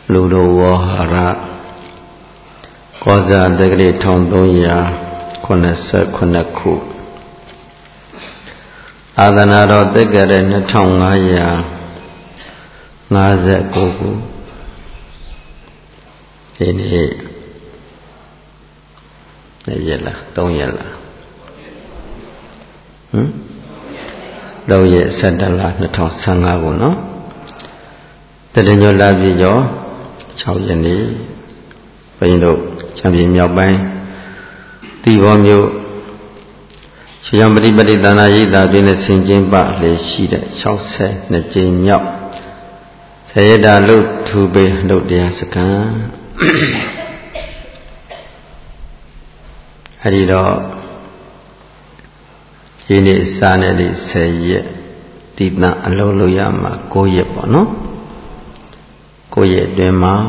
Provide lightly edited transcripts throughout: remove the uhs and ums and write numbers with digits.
လူတော်ဝဟာရကောဇာတက္ကရာ1389ခုအာသနာတော်တက္ကရာ2559ခုဒီနေ့ရက်လား3ရက်လား3ရက်17လ2015ခုနော်တတညောလာပြီကျော်6ရက်နေ့ဘုန်းကြီးတို့ချမ်းပြည်မြောက်ပိုင်းတီဘောမြို့ရှင်ယံပฏิပတိသနာရိပ်သာတွင်ဆင်ကျင်းပလေရှိတဲ့62ကြိမ်မြောက်ဇယတလုထူပေလုတရားစခန်းအဲဒီတော့ဒီနေ့စာနဲ့ဒီ10ရက်တိတအလုံးလို့ရမှာ9ရက်ပေါ့နော်9ရက်အတွင်းမှာ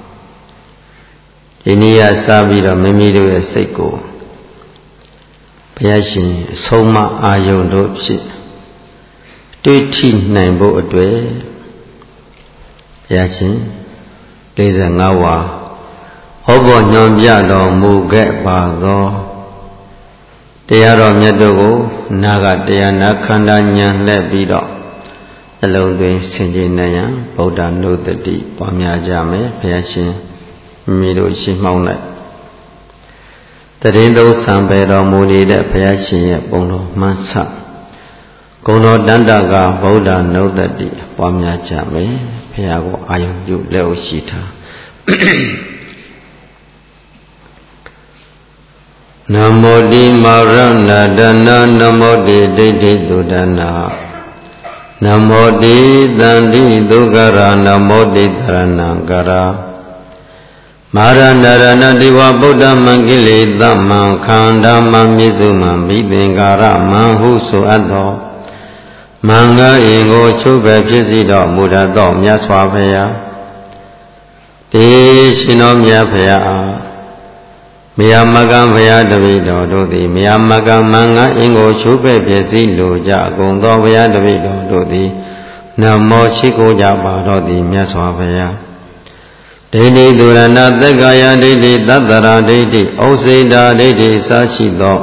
ဒီနေ့ရစပြီးတော့မိမိတို့ရဲ့စိတ်ကိုဘုရားရှင်အဆုံးမအာယုန်တို့ဖြင့်တွေ့ထိနိုင်ဖို့အတွက်ဘုရားရှင်45ဝါဟောပေါ်ညွှန်ပြတော်မူခဲ့ပါသောတရားတော်မြတ်တို့ကိုနာဂတရားနာခန္ဓာဉာဏ်နဲ့ပြီးတော့အလုံးသွင်းဆင်ခြင်နိုင်ရန်ဗုဒ္ဓနုတ္တိပွားများကြမယ်ဘုရားရှင်မိတို့ရှိမှောင်းလိုက်တရင်သုံးဆံပေတော်မူနေတဲ့ဘုရားရှင်ရဲ့ပုံတော်မှန်ဆဂုဏ်တော်တန်တကဗုဒ္ဓနုတ္တိပွားများကြမယ်ဘုရားကိုအာယုံပြုလက်ဥရှိထားနမောတိမောရဏဒနာနမောတိဒိဋ္ဌိသုဒနာနမောတိသန္တိဒုက္ခရာနမောတိသရဏံကရာမာရဏရဏတိဝဗုဒ္ဓမံကိလေသမံခန္ဓာမံမြစ္စုမံဘိသင်္ကာရမံဟုဆိုအပ်သောမင်္ဂအင်ကိုချုပ်ပဲဖြစ်စီတော်မူတတ်သောမြတ်စွာဘုရားတေရှင်တော်မြတ်ဘုရားမယမကံဘုရားတပည့်တော်တို့သည်မယမကံမင်္ဂအင်ကိုချုပ်ပဲဖြစ်စီလိုကြကုန်သောဘုရားတပည့်တော်တို့သည်နမောရှိခိုးကြပါတော်သည်မြတ်စွာဘုရားဒိဋ္ဌိသူရဏသက္ကာယဒိဋ္ဌိသတ္တရာဒိဋ္ဌိဩစေတာဒိဋ္ဌိအစရှိသော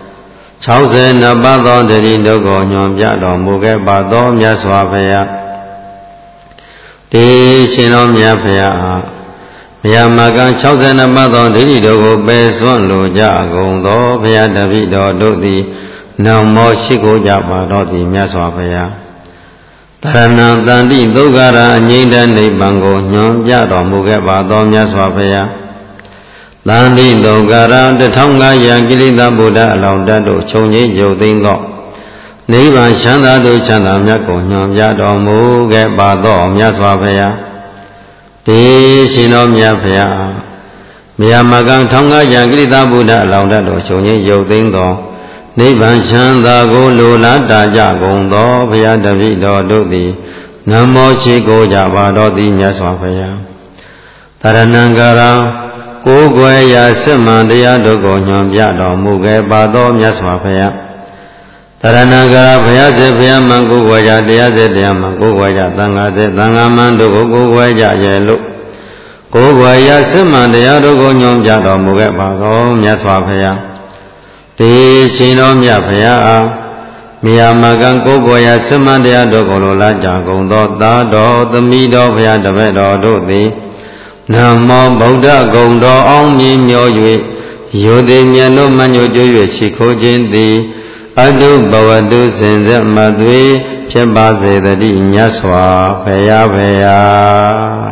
62ပါးသောတတိတို့ကိုညွှန်ပြတော်မူခဲ့ပါသောမြတ်စွာဘုရားတေရှင်တော်မြတ်ဘုရားအားမယမကံ62ပါးသောဒိဋ္ဌိတို့ကိုပယ်စွန့်လိုကြကုန်သောဘုရားတပည့်တော်တို့သည်နမောရှိခိုးကြပါတော်သည်မြတ်စွာဘုရားတရဏံတန္တိဒုက္ခရာအငြိမ့်တဲ့နိဗ္ဗာန်ကိုညွှန်ပြတော်မူခဲ့ပါသောမြတ်စွာဘုရားတန္တိဒုက္ခရာ1500ကိလေသာဗုဒ္ဓအလောင်းတတ်တို့ခြုံငိမ့်ရုပ်သိမ်းသောနိဗ္ဗာန်ချမ်းသာတို့ချမ်းသာမြတ်ကိုညွှန်ပြတော်မူခဲ့ပါသောမြတ်စွာဘုရားတေရှင်တော်မြတ်ဘုရားမယမကံ1500ကိလေသာဗုဒ္ဓအလောင်းတတ်တို့ခြုံငိမ့်ရုပ်သိမ်းသောနိဗ္ဗာန်ချမ်းသာကိုလိုလားတာကြကုန်သောဘုရားတပည့်တော်တို့သည်နမောရှိခိုးကြပါတော်သည်မြတ်စွာဘုရားတရဏံကရာကိုယ်ွယ်ရာစစ်မှန်တရားတို့ကိုညွှန်ပြတော်မူခဲ့ပါသောမြတ်စွာဘုရားတရဏံကရာဘုရားစေဘုရားမှန်ကိုယ်ွယ်ရာတရားစေတရားမှန်ကိုယ်ွယ်ရာသံဃာစေသံဃာမှန်တို့ကိုကိုယ်ွယ်ကြရဲ့လို့ကိုယ်ွယ်ရာစစ်မှန်တရားတို့ကိုညွှန်ပြတော်မူခဲ့ပါသောမြတ်စွာဘုရားတေရှင်တော်မြတ်ဘုရားအားမြာမကံကိုယ်ပေါ်ရာစမန်တရားတို့ကိုလိုလားကြကုန်သောသာတော်သမီးတော်ဘုရားတပည့်တော်တို့သည်နမောဗုဒ္ဓဂုံတော်အောင်မြင်မြော၍ယောတိမြတ်တို့မညို့ကြွ၍ရှိခိုးခြင်းသည်အတုဘဝတုစင်စမသွေဖြစ်ပါစေတည်းမြတ်စွာဘုရားဘုရား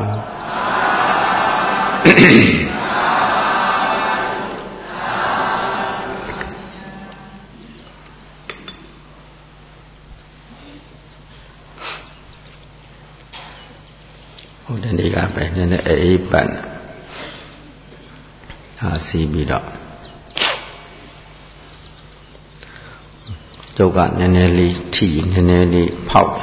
ဟိုတနေ့ကပဲနည်းနည်းအေးပတ်စီပြီးတော့ကျုပ်ကနည်းနည်းလေးထိနည်းနည်းလေးဖောက်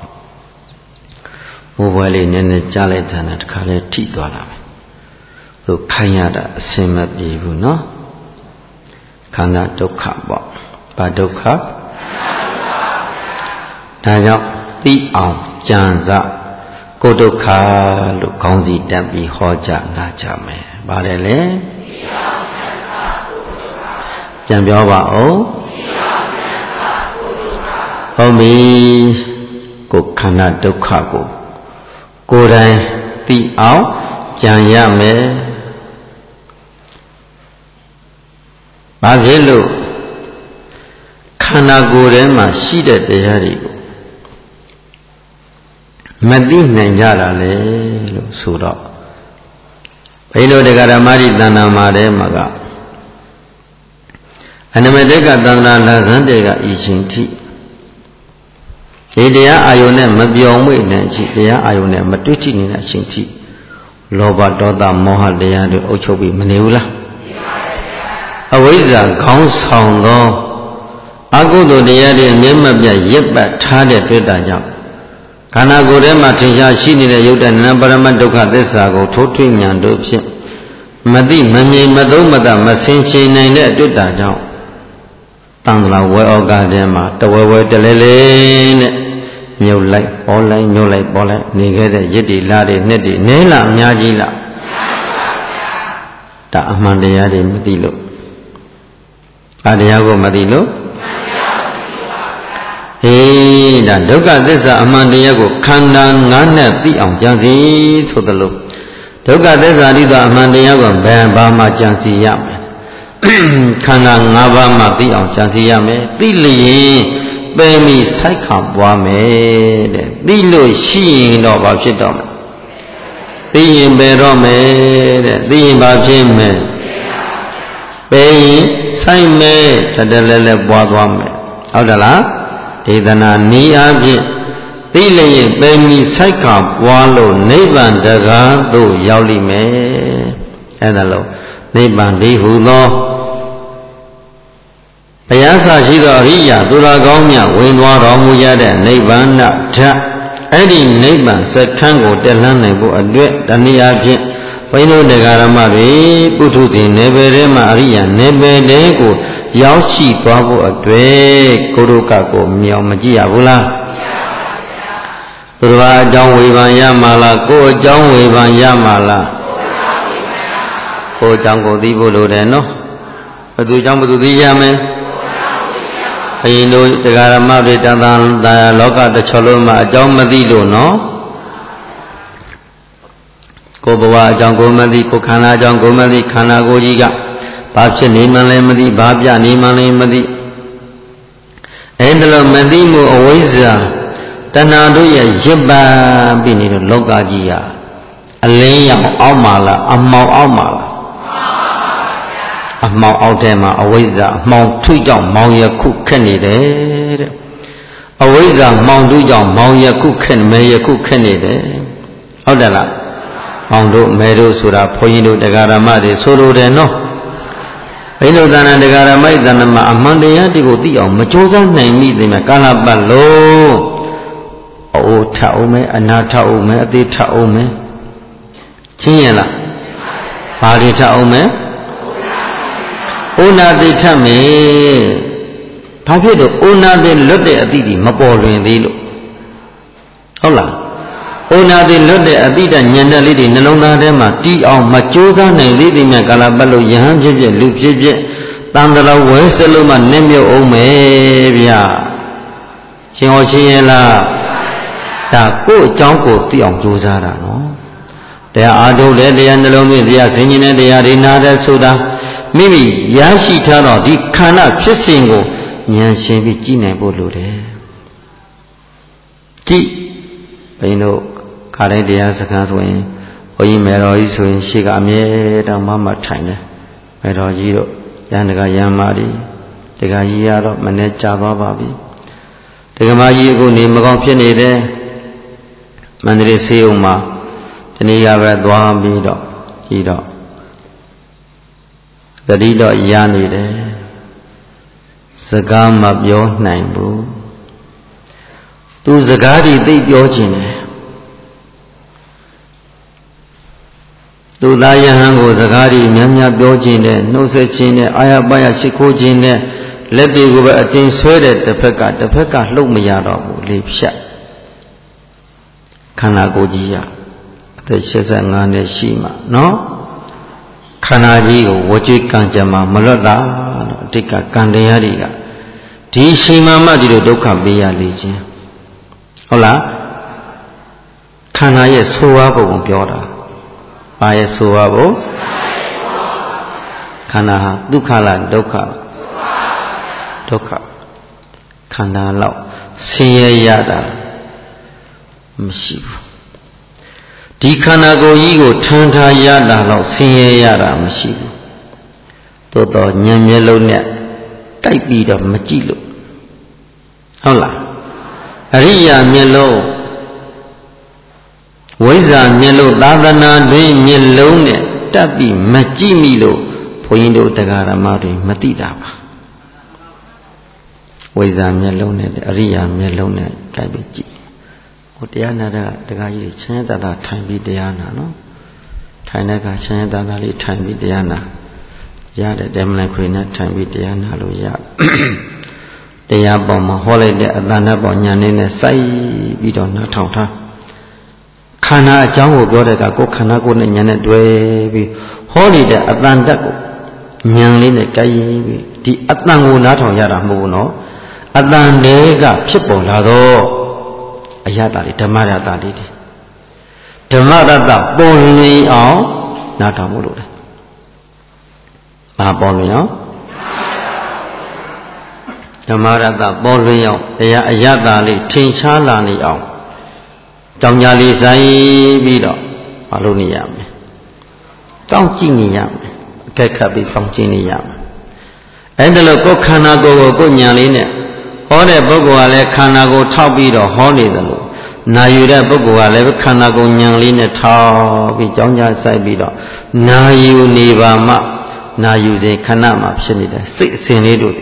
မိုးပွဲလေးနည်းနည်းကြားလိုက်တာနဲ့တခါလေးထိသွားတာပဲသူခိုင်းရတာအစင်မပြေဘူးနော်ခန္ဓာဒုက္ခပေါ့ဘာဒုက္ခဒါကြောင့်သိအောင်ကြံစကိုဒုက္ခလို့ခေါင်းစီတက်ပြီးဟောကြားနာကြမယ်။ဘာလဲလဲပြန်ပြောပါဦးဟုတ်ပြီကိုခန္ဓာဒုက္ခကိုယ်တိုင်သိအောင်ကြံရမယ်။ဘာဖြစ်လို့ခန္ဓာကိုယ်ထဲမှာရှိတဲ့တရားတွေကိုမသိနိုင်ကြတာလေလို့ဆိုတော့ဘိလိုတရားဓမ္မတိတဏ္ဍာမှာထဲမှာကအနမတေကသန္တာလာဇန်တေကဤချင်းထိဒီတရားအာယုန်နဲ့မပြောင်းမွေ့တဲ့အချိန်တရားအာယုန်နဲ့မတွေ့ထိနေတဲ့အချိန်ထိလောဘဒေါသမောဟတရားတွေအုပ်ချုပ်ပြီးမနေဘူးလားအဝိဇ္ဇာခေါင်းဆောင်သောအကုသိုလ်တရားတွေအမြဲမပြတ်ရစ်ပတ်ထားတဲ့တွေ့တာကြောင့်ခန္ဓာကိုယ်ထဲမှာထင်ရှားရှိနေတဲ့ယုတ်တဏ္ဍပရမဒုက္ခသစ္စာကိုထိုးထွင်းဉာဏ်တို့ဖြင့်မသိမမြင်မသုံးမတမဆင်ခြင်နိုင်တဲ့တွေ့တာကြောင့်တန်ត្រာဝဲဩကာထဲမှာတဝဲဝဲတလဲလဲနဲ့မြုပ်လိုက်ပေါ်လိုက်ညှို့လိုက်ပေါ်လိုက်နေခဲ့တဲ့ရစ်တီလာတွေနှစ်တီနဲလားအများကြီးလားဒါအမှန်တရားတွေမသိလို့ဒါတရားကိုမသိလို့ဟေးဒါဒုက္ခသစ္စာအမှန်တရားကိုခန္ဓာ၅နဲ့သိအောင်ကြံစီဆိုသလိုဒုက္ခသစ္စာတိသောအမှန်တရားကိုဘယ်ဘာမှကြံစီရမယ်ခန္ဓာ၅ပါးမှသိအောင်ကြံစီရမယ်သိလျင်ပယ်မိစိုက်ခံပွားမယ်တဲ့သိလို့ရှိရင်တော့ဘာဖြစ်တော့မလဲသိရင်ပယ်တော့မယ်တဲ့သိရင်ဘာဖြစ်မလဲပယ်ရင်စိုက်မယ်တတလဲလဲပွားသွားမယ်ဟုတ်တယ်လားဒေသနာနီးအားဖြင့်သိလျင်ပယ်မိစိုက်ခံပွားလို့နိဗ္ဗာန်တကားသို့ရောက်လိမ့်မယ်အဲ့ဒါလို့နိဗ္ဗာန်ဒီဟုသောဘုရားဆရာရှိသောအရိယာသူတော်ကောင်းများဝင်သွားတော်မူရတဲ့နိဗ္ဗာန်ဓာတ်အဲ့ဒီနိဗ္ဗာန်စခန်းကိုတက်လှမ်းနိုင်ဖို့အတွက်တနည်းအားဖြင့်ဘိန်းတို့တရားဓမ္မတွေပုထုဇဉ်နယ်ပယ်ထဲမှာအရိယာနယ်ပယ်တဲကိုရောက်ရှိသွားဖို့အတွက်ကိုယ်တို့ကကိုမြောင်မကြည့်ရဘူးလားသူတော်အကြောင်းဝေဖန်ရမှာလားကိုယ်အကြောင်းဝေဖန်ရမှာလားကိုယ်အကြောင်းကိုသိဖို့လိုတယ်နော်ဘယ်သူအကြောင်းဘယ်သူသိရမလဲဘုရင်တို့တရားဓမ္မတွေတန်တန်လောကတစ်ချက်လုံးမှာအကြောင်းမသိလို့နော်ကိုယ်ဘဝအကြောင်းကိုမသိကိုယ်ခန္ဓာအကြောင်းကိုမသိခန္ဓာကိုယ်ကြီးကဘာဖြစ်နေမှလည်းမသိဘာပြနေမှလည်းမသိအဲ့ဒါလို့မသိမှုအဝိဇ္ဇာတဏှာတို့ရဲ့ရစ်ပန်းပြီးနေတဲ့လောကကြီးဟာအလင်းရောင်အောက်မှာလားအမှောင်အောက်မှာလားအမှောင်အောက်ထဲမှာအဝိဇ္ဇာအမှောင်ထုကြောင့်မောင်ရခုခက်နေတယ်တဲ့အဝိဇ္ဇာမောင်ထုကြောင့်မောင်ရခုခက်မဲရခုခက်နေတယ်ဟုတ်တယ်လားမောင်တို့မဲတို့ဆိုတာဘုန်းကြီးတို့တရားဓမ္မတွေဆိုလိုတယ်နော်ဘိနုသနာတရားဓမ္မဤသဏ္ဍမှာအမှန်တရားတွေကိုသိအောင်မကြိုးစားနိုင်မိသေးမယ်ကာလပတ်လို့အိုးထအောင်မဲအနာထအောင်မဲအသေးထအောင်မဲချင်းရလားဘာတွေထအောင်မဲဩနာတိထမေဘာဖြစ်လို့ဩနာတိလွတ်တဲ့အတိမပေါ်လွင်သေးလို့ဟုတ်လားဩနာတိလွတ်တဲ့အတိတဉာဏ်တက်လေးတွေနှလုံးသားထဲမှာတီးအောင်မကြိုးစားနိုင်သေးတဲ့မြတ်ကာလပတ်လို့ယဟန်ဖြစ်ဖြစ်လူဖြစ်ဖြစ်တန်တရာဝဲစလုံးမှနစ်မြုပ်အောင်မယ်ဗျာရှင်ဟောရှင်းရလားဒါကိုယ့်အကြောင်းကိုသိအောင်ကြိုးစားတာနော်တရားအားထုတ်တဲ့တရားနှလုံးသွင်းတရားဆင်ခြင်တဲ့တရားတွေနာတဲ့ဆိုတာမိမိရရှိထားတော့ဒီခန္ဓာဖြစ်စဉ်ကိုဉာဏ်ရှင်ပြီးကြည့်နိုင်ဖို့လိုတယ်ကြည့်ဘိန်းတို့ခါတိုင်းတရားစကားဆိုရင်ဘုန်းကြီးမေတော်ကြီးဆိုရင်ရှေ့ကအမြဲတမ်းမထိုင်တယ်မေတော်ကြီးတို့ရန်တကရန်မာတွေတကကြီးရတော့မနေ့ကြာသွားပါပြီတကမကြီးအခုနေမကောင်းဖြစ်နေတယ်မန္တလေးဆေးရုံမှာဒီနေ့ကပဲသွားပြီးတော့ကြီးတော့တတိတော့ရနေတယ်စကားမပြောနိုင်ဘူးသူစကားတွေသိပြောခြင်းတယ်သူသားယဟန်ကိုစကားတွေများများပြောခြင်းနဲ့နှုတ်ဆက်ခြင်းနဲ့အာရပါရရှိခိုးခြင်းနဲ့လက်တွေကိုပဲအတင်းဆွဲတဲ့တစ်ဖက်ကလှုပ်မရတော့ဘူးလေဖြတ်ခန္ဓာကိုယ်ကြီးရအသက်85နှစ်ရှိမှနော်ခန္ဓာကြီးကိုဝကြွေးကံကြမှာမလွတ်တာတော့အတိတ်ကကံတရားတွေကဒီရှိမှမှဒီလိုဒုက္ခပေးရလေခြင်းဟုတ်လားခန္ဓာရဲ့ဆိုးဝါးပုံကိုပြောတာဘာရဲ့ဆိုးဝါးပုံခန္ဓာဟာဒုက္ခလားဒုက္ခဒုက္ခခန္ဓာလောက်ဆင်းရဲရတာမရှိဘူးဒီခန္ဓာကိုယ်ကြီးကိုထမ်းထားရတာလောက်ဆင်းရဲရတာမရှိဘူးသို့တော့ဉာဏ်မျက်လုံးနဲ့တိုက်ပြီးတော့မကြည့်လို့ဟုတ်လားအရိယာမျက်လုံးဝိဇ္ဇာမျက်လုံးသာသနာတွင်မျက်လုံးနဲ့တက်ပြီးမကြည့်မိလို့ဘုန်းကြီးတို့တရားဓမ္မတွေမသိတာပါဝိဇ္ဇာမျက်လုံးနဲ့အရိယာမျက်လုံးနဲ့ကြိုက်ပြီးကြည့်ဟိုတရားနာတဲ့တရားကြီးချမ်းသာတာထိုင်ပြီးတရားနာနော်ထိုင်တဲ့ကချမ်းသာတာလေးထိုင်ပြီးတရားနာရတဲ့တဲမလိုက်ခွေနဲ့ထိုင်ပြီးတရားနာလို့ရတရားပေါ်မှာဟောလိုက်တဲ့အတန်နဲ့ပေါ်ညာနေနဲ့စိုက်ပြီးတော့နားထောင်ထားခန္ဓာအကြောင်းကိုပြောတဲ့ကကိုယ်ခန္ဓာကိုယ်နဲ့ညာနဲ့တွဲပြီးဟောနေတဲ့အတန်တက်ကိုညာလေးနဲ့ကြိုက်ပြီးဒီအတန်ကိုနားထောင်ရတာမဟုတ်ဘူးနော်အတန်တွေကဖြစ်ပေါ်လာတော့အရတာလေးဓမ္မရတာလေးတွေဓမ္မရတပေါ်လွင်အောင်နားထောင်မှုလို့လေဘာပေါ်လွင်အောင်ဓမ္မရတပေါ်လွင်အောင်တရားအရတာလေးထင်ရှားလာနေအောင်တောင်ညာလေးဆိုင်ပြီးတော့မလုပ်နေရမယ်တောင်းကြည့်နေရမယ်အခက်ခတ်ပြီးတောင်းကြည့်နေရမယ်အဲ့ဒါလို့ကိုယ်ခန္ဓာကိုယ်ကိုကိုယ်ညာလေးနဲ့ဟောတဲ့ပုဂ္ဂိုလ်ကလည်းခန္ဓာကိုယ်ထောက်ပြီးတော့ဟောနေတယ်လို့နာယူတဲ့ပုဂ္ဂိုလ်ကလည်းခန္ဓာကိုယ်ညာလေးနဲ့ထောက်ပြီးကြောင်းကြဆိုင်ပြီးတော့နာယူနေပါမှနာယူစဉ်ခဏမှဖြစ်နေတဲ့စိတ်အစဉ်လေးတို့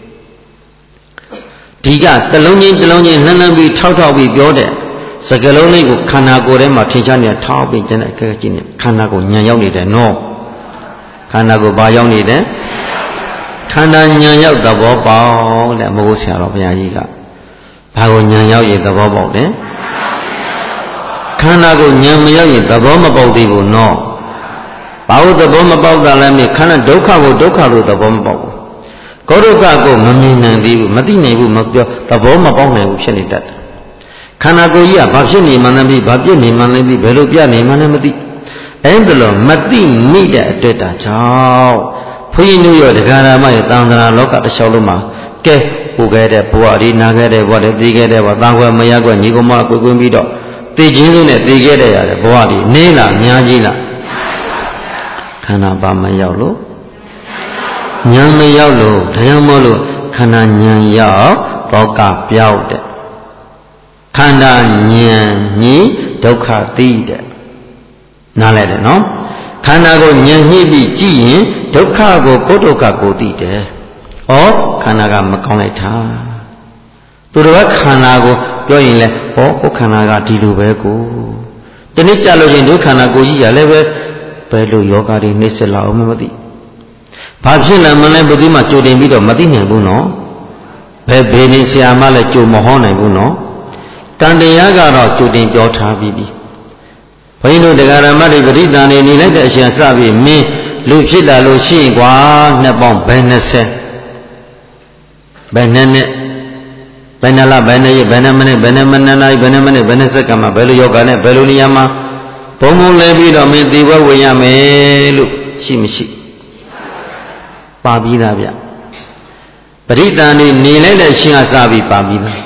ဒီကတလုံးချင်းတလုံးချင်းလှမ်းလှမ်းပြီးထောက်ထောက်ပြီးပြောတဲ့စကလုံးလေးကိုခန္ဓာကိုယ်ထဲမှာထင်ရှားနေတာထောက်ပြီးကျန်တဲ့အကဲကြည့်နေခန္ဓာကိုယ်ညံရောက်နေတယ်နော်ခန္ဓာကိုယ်ဘာရောက်နေတယ်ခန္ဓာညံရောက်သဘောပေါက်တဲ့မဟုတ်ဆရာတော်ဘုရားကြီးကဘာကိုညံရောက်ရင်သဘောပေါက်တယ်ခန္ဓာကိုညံမရောက်ရင်သဘောမပေါက်သေးဘူးနော်ဘာလို့သဘောမပေါက်တာလဲမေးခန္ဓာဒုက္ခကိုဒုက္ခလို့သဘောမပေါက်ဘူးကောဒုက္ခကိုမမြင်နိုင်သေးဘူးမသိနိုင်ဘူးမပြောသဘောမပေါက်နိုင်ဘူးဖြစ်နေတတ်တယ်ခန္ဓာကိုယ်ကြီးကဘာဖြစ်နေမှန်းလဲမသိဘာပြစ်နေမှန်းလဲမသိဘယ်လိုပြနေမှန်းလဲမသိအဲ့ဒါလို့မသိမိတဲ့အတွက်တာကြောင့်ဘုန်းကြီးတို့ရောတရားဓမ္မရဲ့တန်ត្រာလောကတစ်လျှောက်လုံးမှာကဲဟိုခဲ့တဲ့ဘဝဒီနာခဲ့တဲ့ဘဝတွေပြီးခဲ့တဲ့ဘဝတန်ခွဲမရခွဲညီကောင်မကိုကွင်းပြီးတော့သိချင်းလေးနဲ့သိခဲ့တဲ့ရတယ်ဘဝဒီနေလားအများကြီးလားခန္ဓာပါမရောက်လို့ဉာဏ်မရောက်လို့ဒါကြောင့်မို့လို့ခန္ဓာဉာဏ်ရောက်သောကပြောက်တဲ့ခန္ဓာဉာဏ်ကြီးဒုက္ခသိတဲ့နားလဲတယ်နော်ခန္ဓာကိုဉာဏ်ညှိပြီးကြည့်ရင်ဒုက္ခကိုကိုယ်ဒုက္ခကိုသိတယ်။ဩခန္ဓာကမကောင်းလိုက်တာသူတော်ကခန္ဓာကိုပြောရင်လဲဩကိုယ်ခန္ဓာကဒီလိုပဲကိုတနည်းကြလို့ရင်ဒုခန္ဓာကိုကြီးရလည်းပဲဘယ်လိုယောဂတွေနှိမ့်ဆက်လာအောင်မသိဘာဖြစ်လဲမလဲဘယ်သူမှကြိုတင်ပြီးတော့မသိနိုင်ဘူးနော်ဘယ်ဘေးနေဆရာမလည်းကြိုမဟောနိုင်ဘူးနော်တန်တရားကတော့ကြိုတင်ပြောထားပြီးပြီဘုန်းကြီးတို့တရားဓမ္မတွေပရိသန်နေနေလိုက်တဲ့အချိန်စပြီးမင်းလူဖြစ်တာလို့ရှိရင်ကွာနှစ်ပေါင်းဘယ်20ဘယ်နှစ်နှစ်ဘယ်နှလဘယ်နှစ်ရက်ဘယ်နှမိနစ်ဘယ်နှမိနစ်နိုင်ဘယ်နှမိနစ်ဘယ်နှစက္ကန့်မှာဘယ်လိုယောဂနဲ့ဘယ်လိုနေရာမှာဘုံဘုံလဲပြီးတော့မင်းသေဘဝဝင်ရမယ်လို့ရှိမရှိပါပြီးသားဗျပရိသန်နေလိုက်တဲ့အချိန်ကစပြီးပါပြီးသား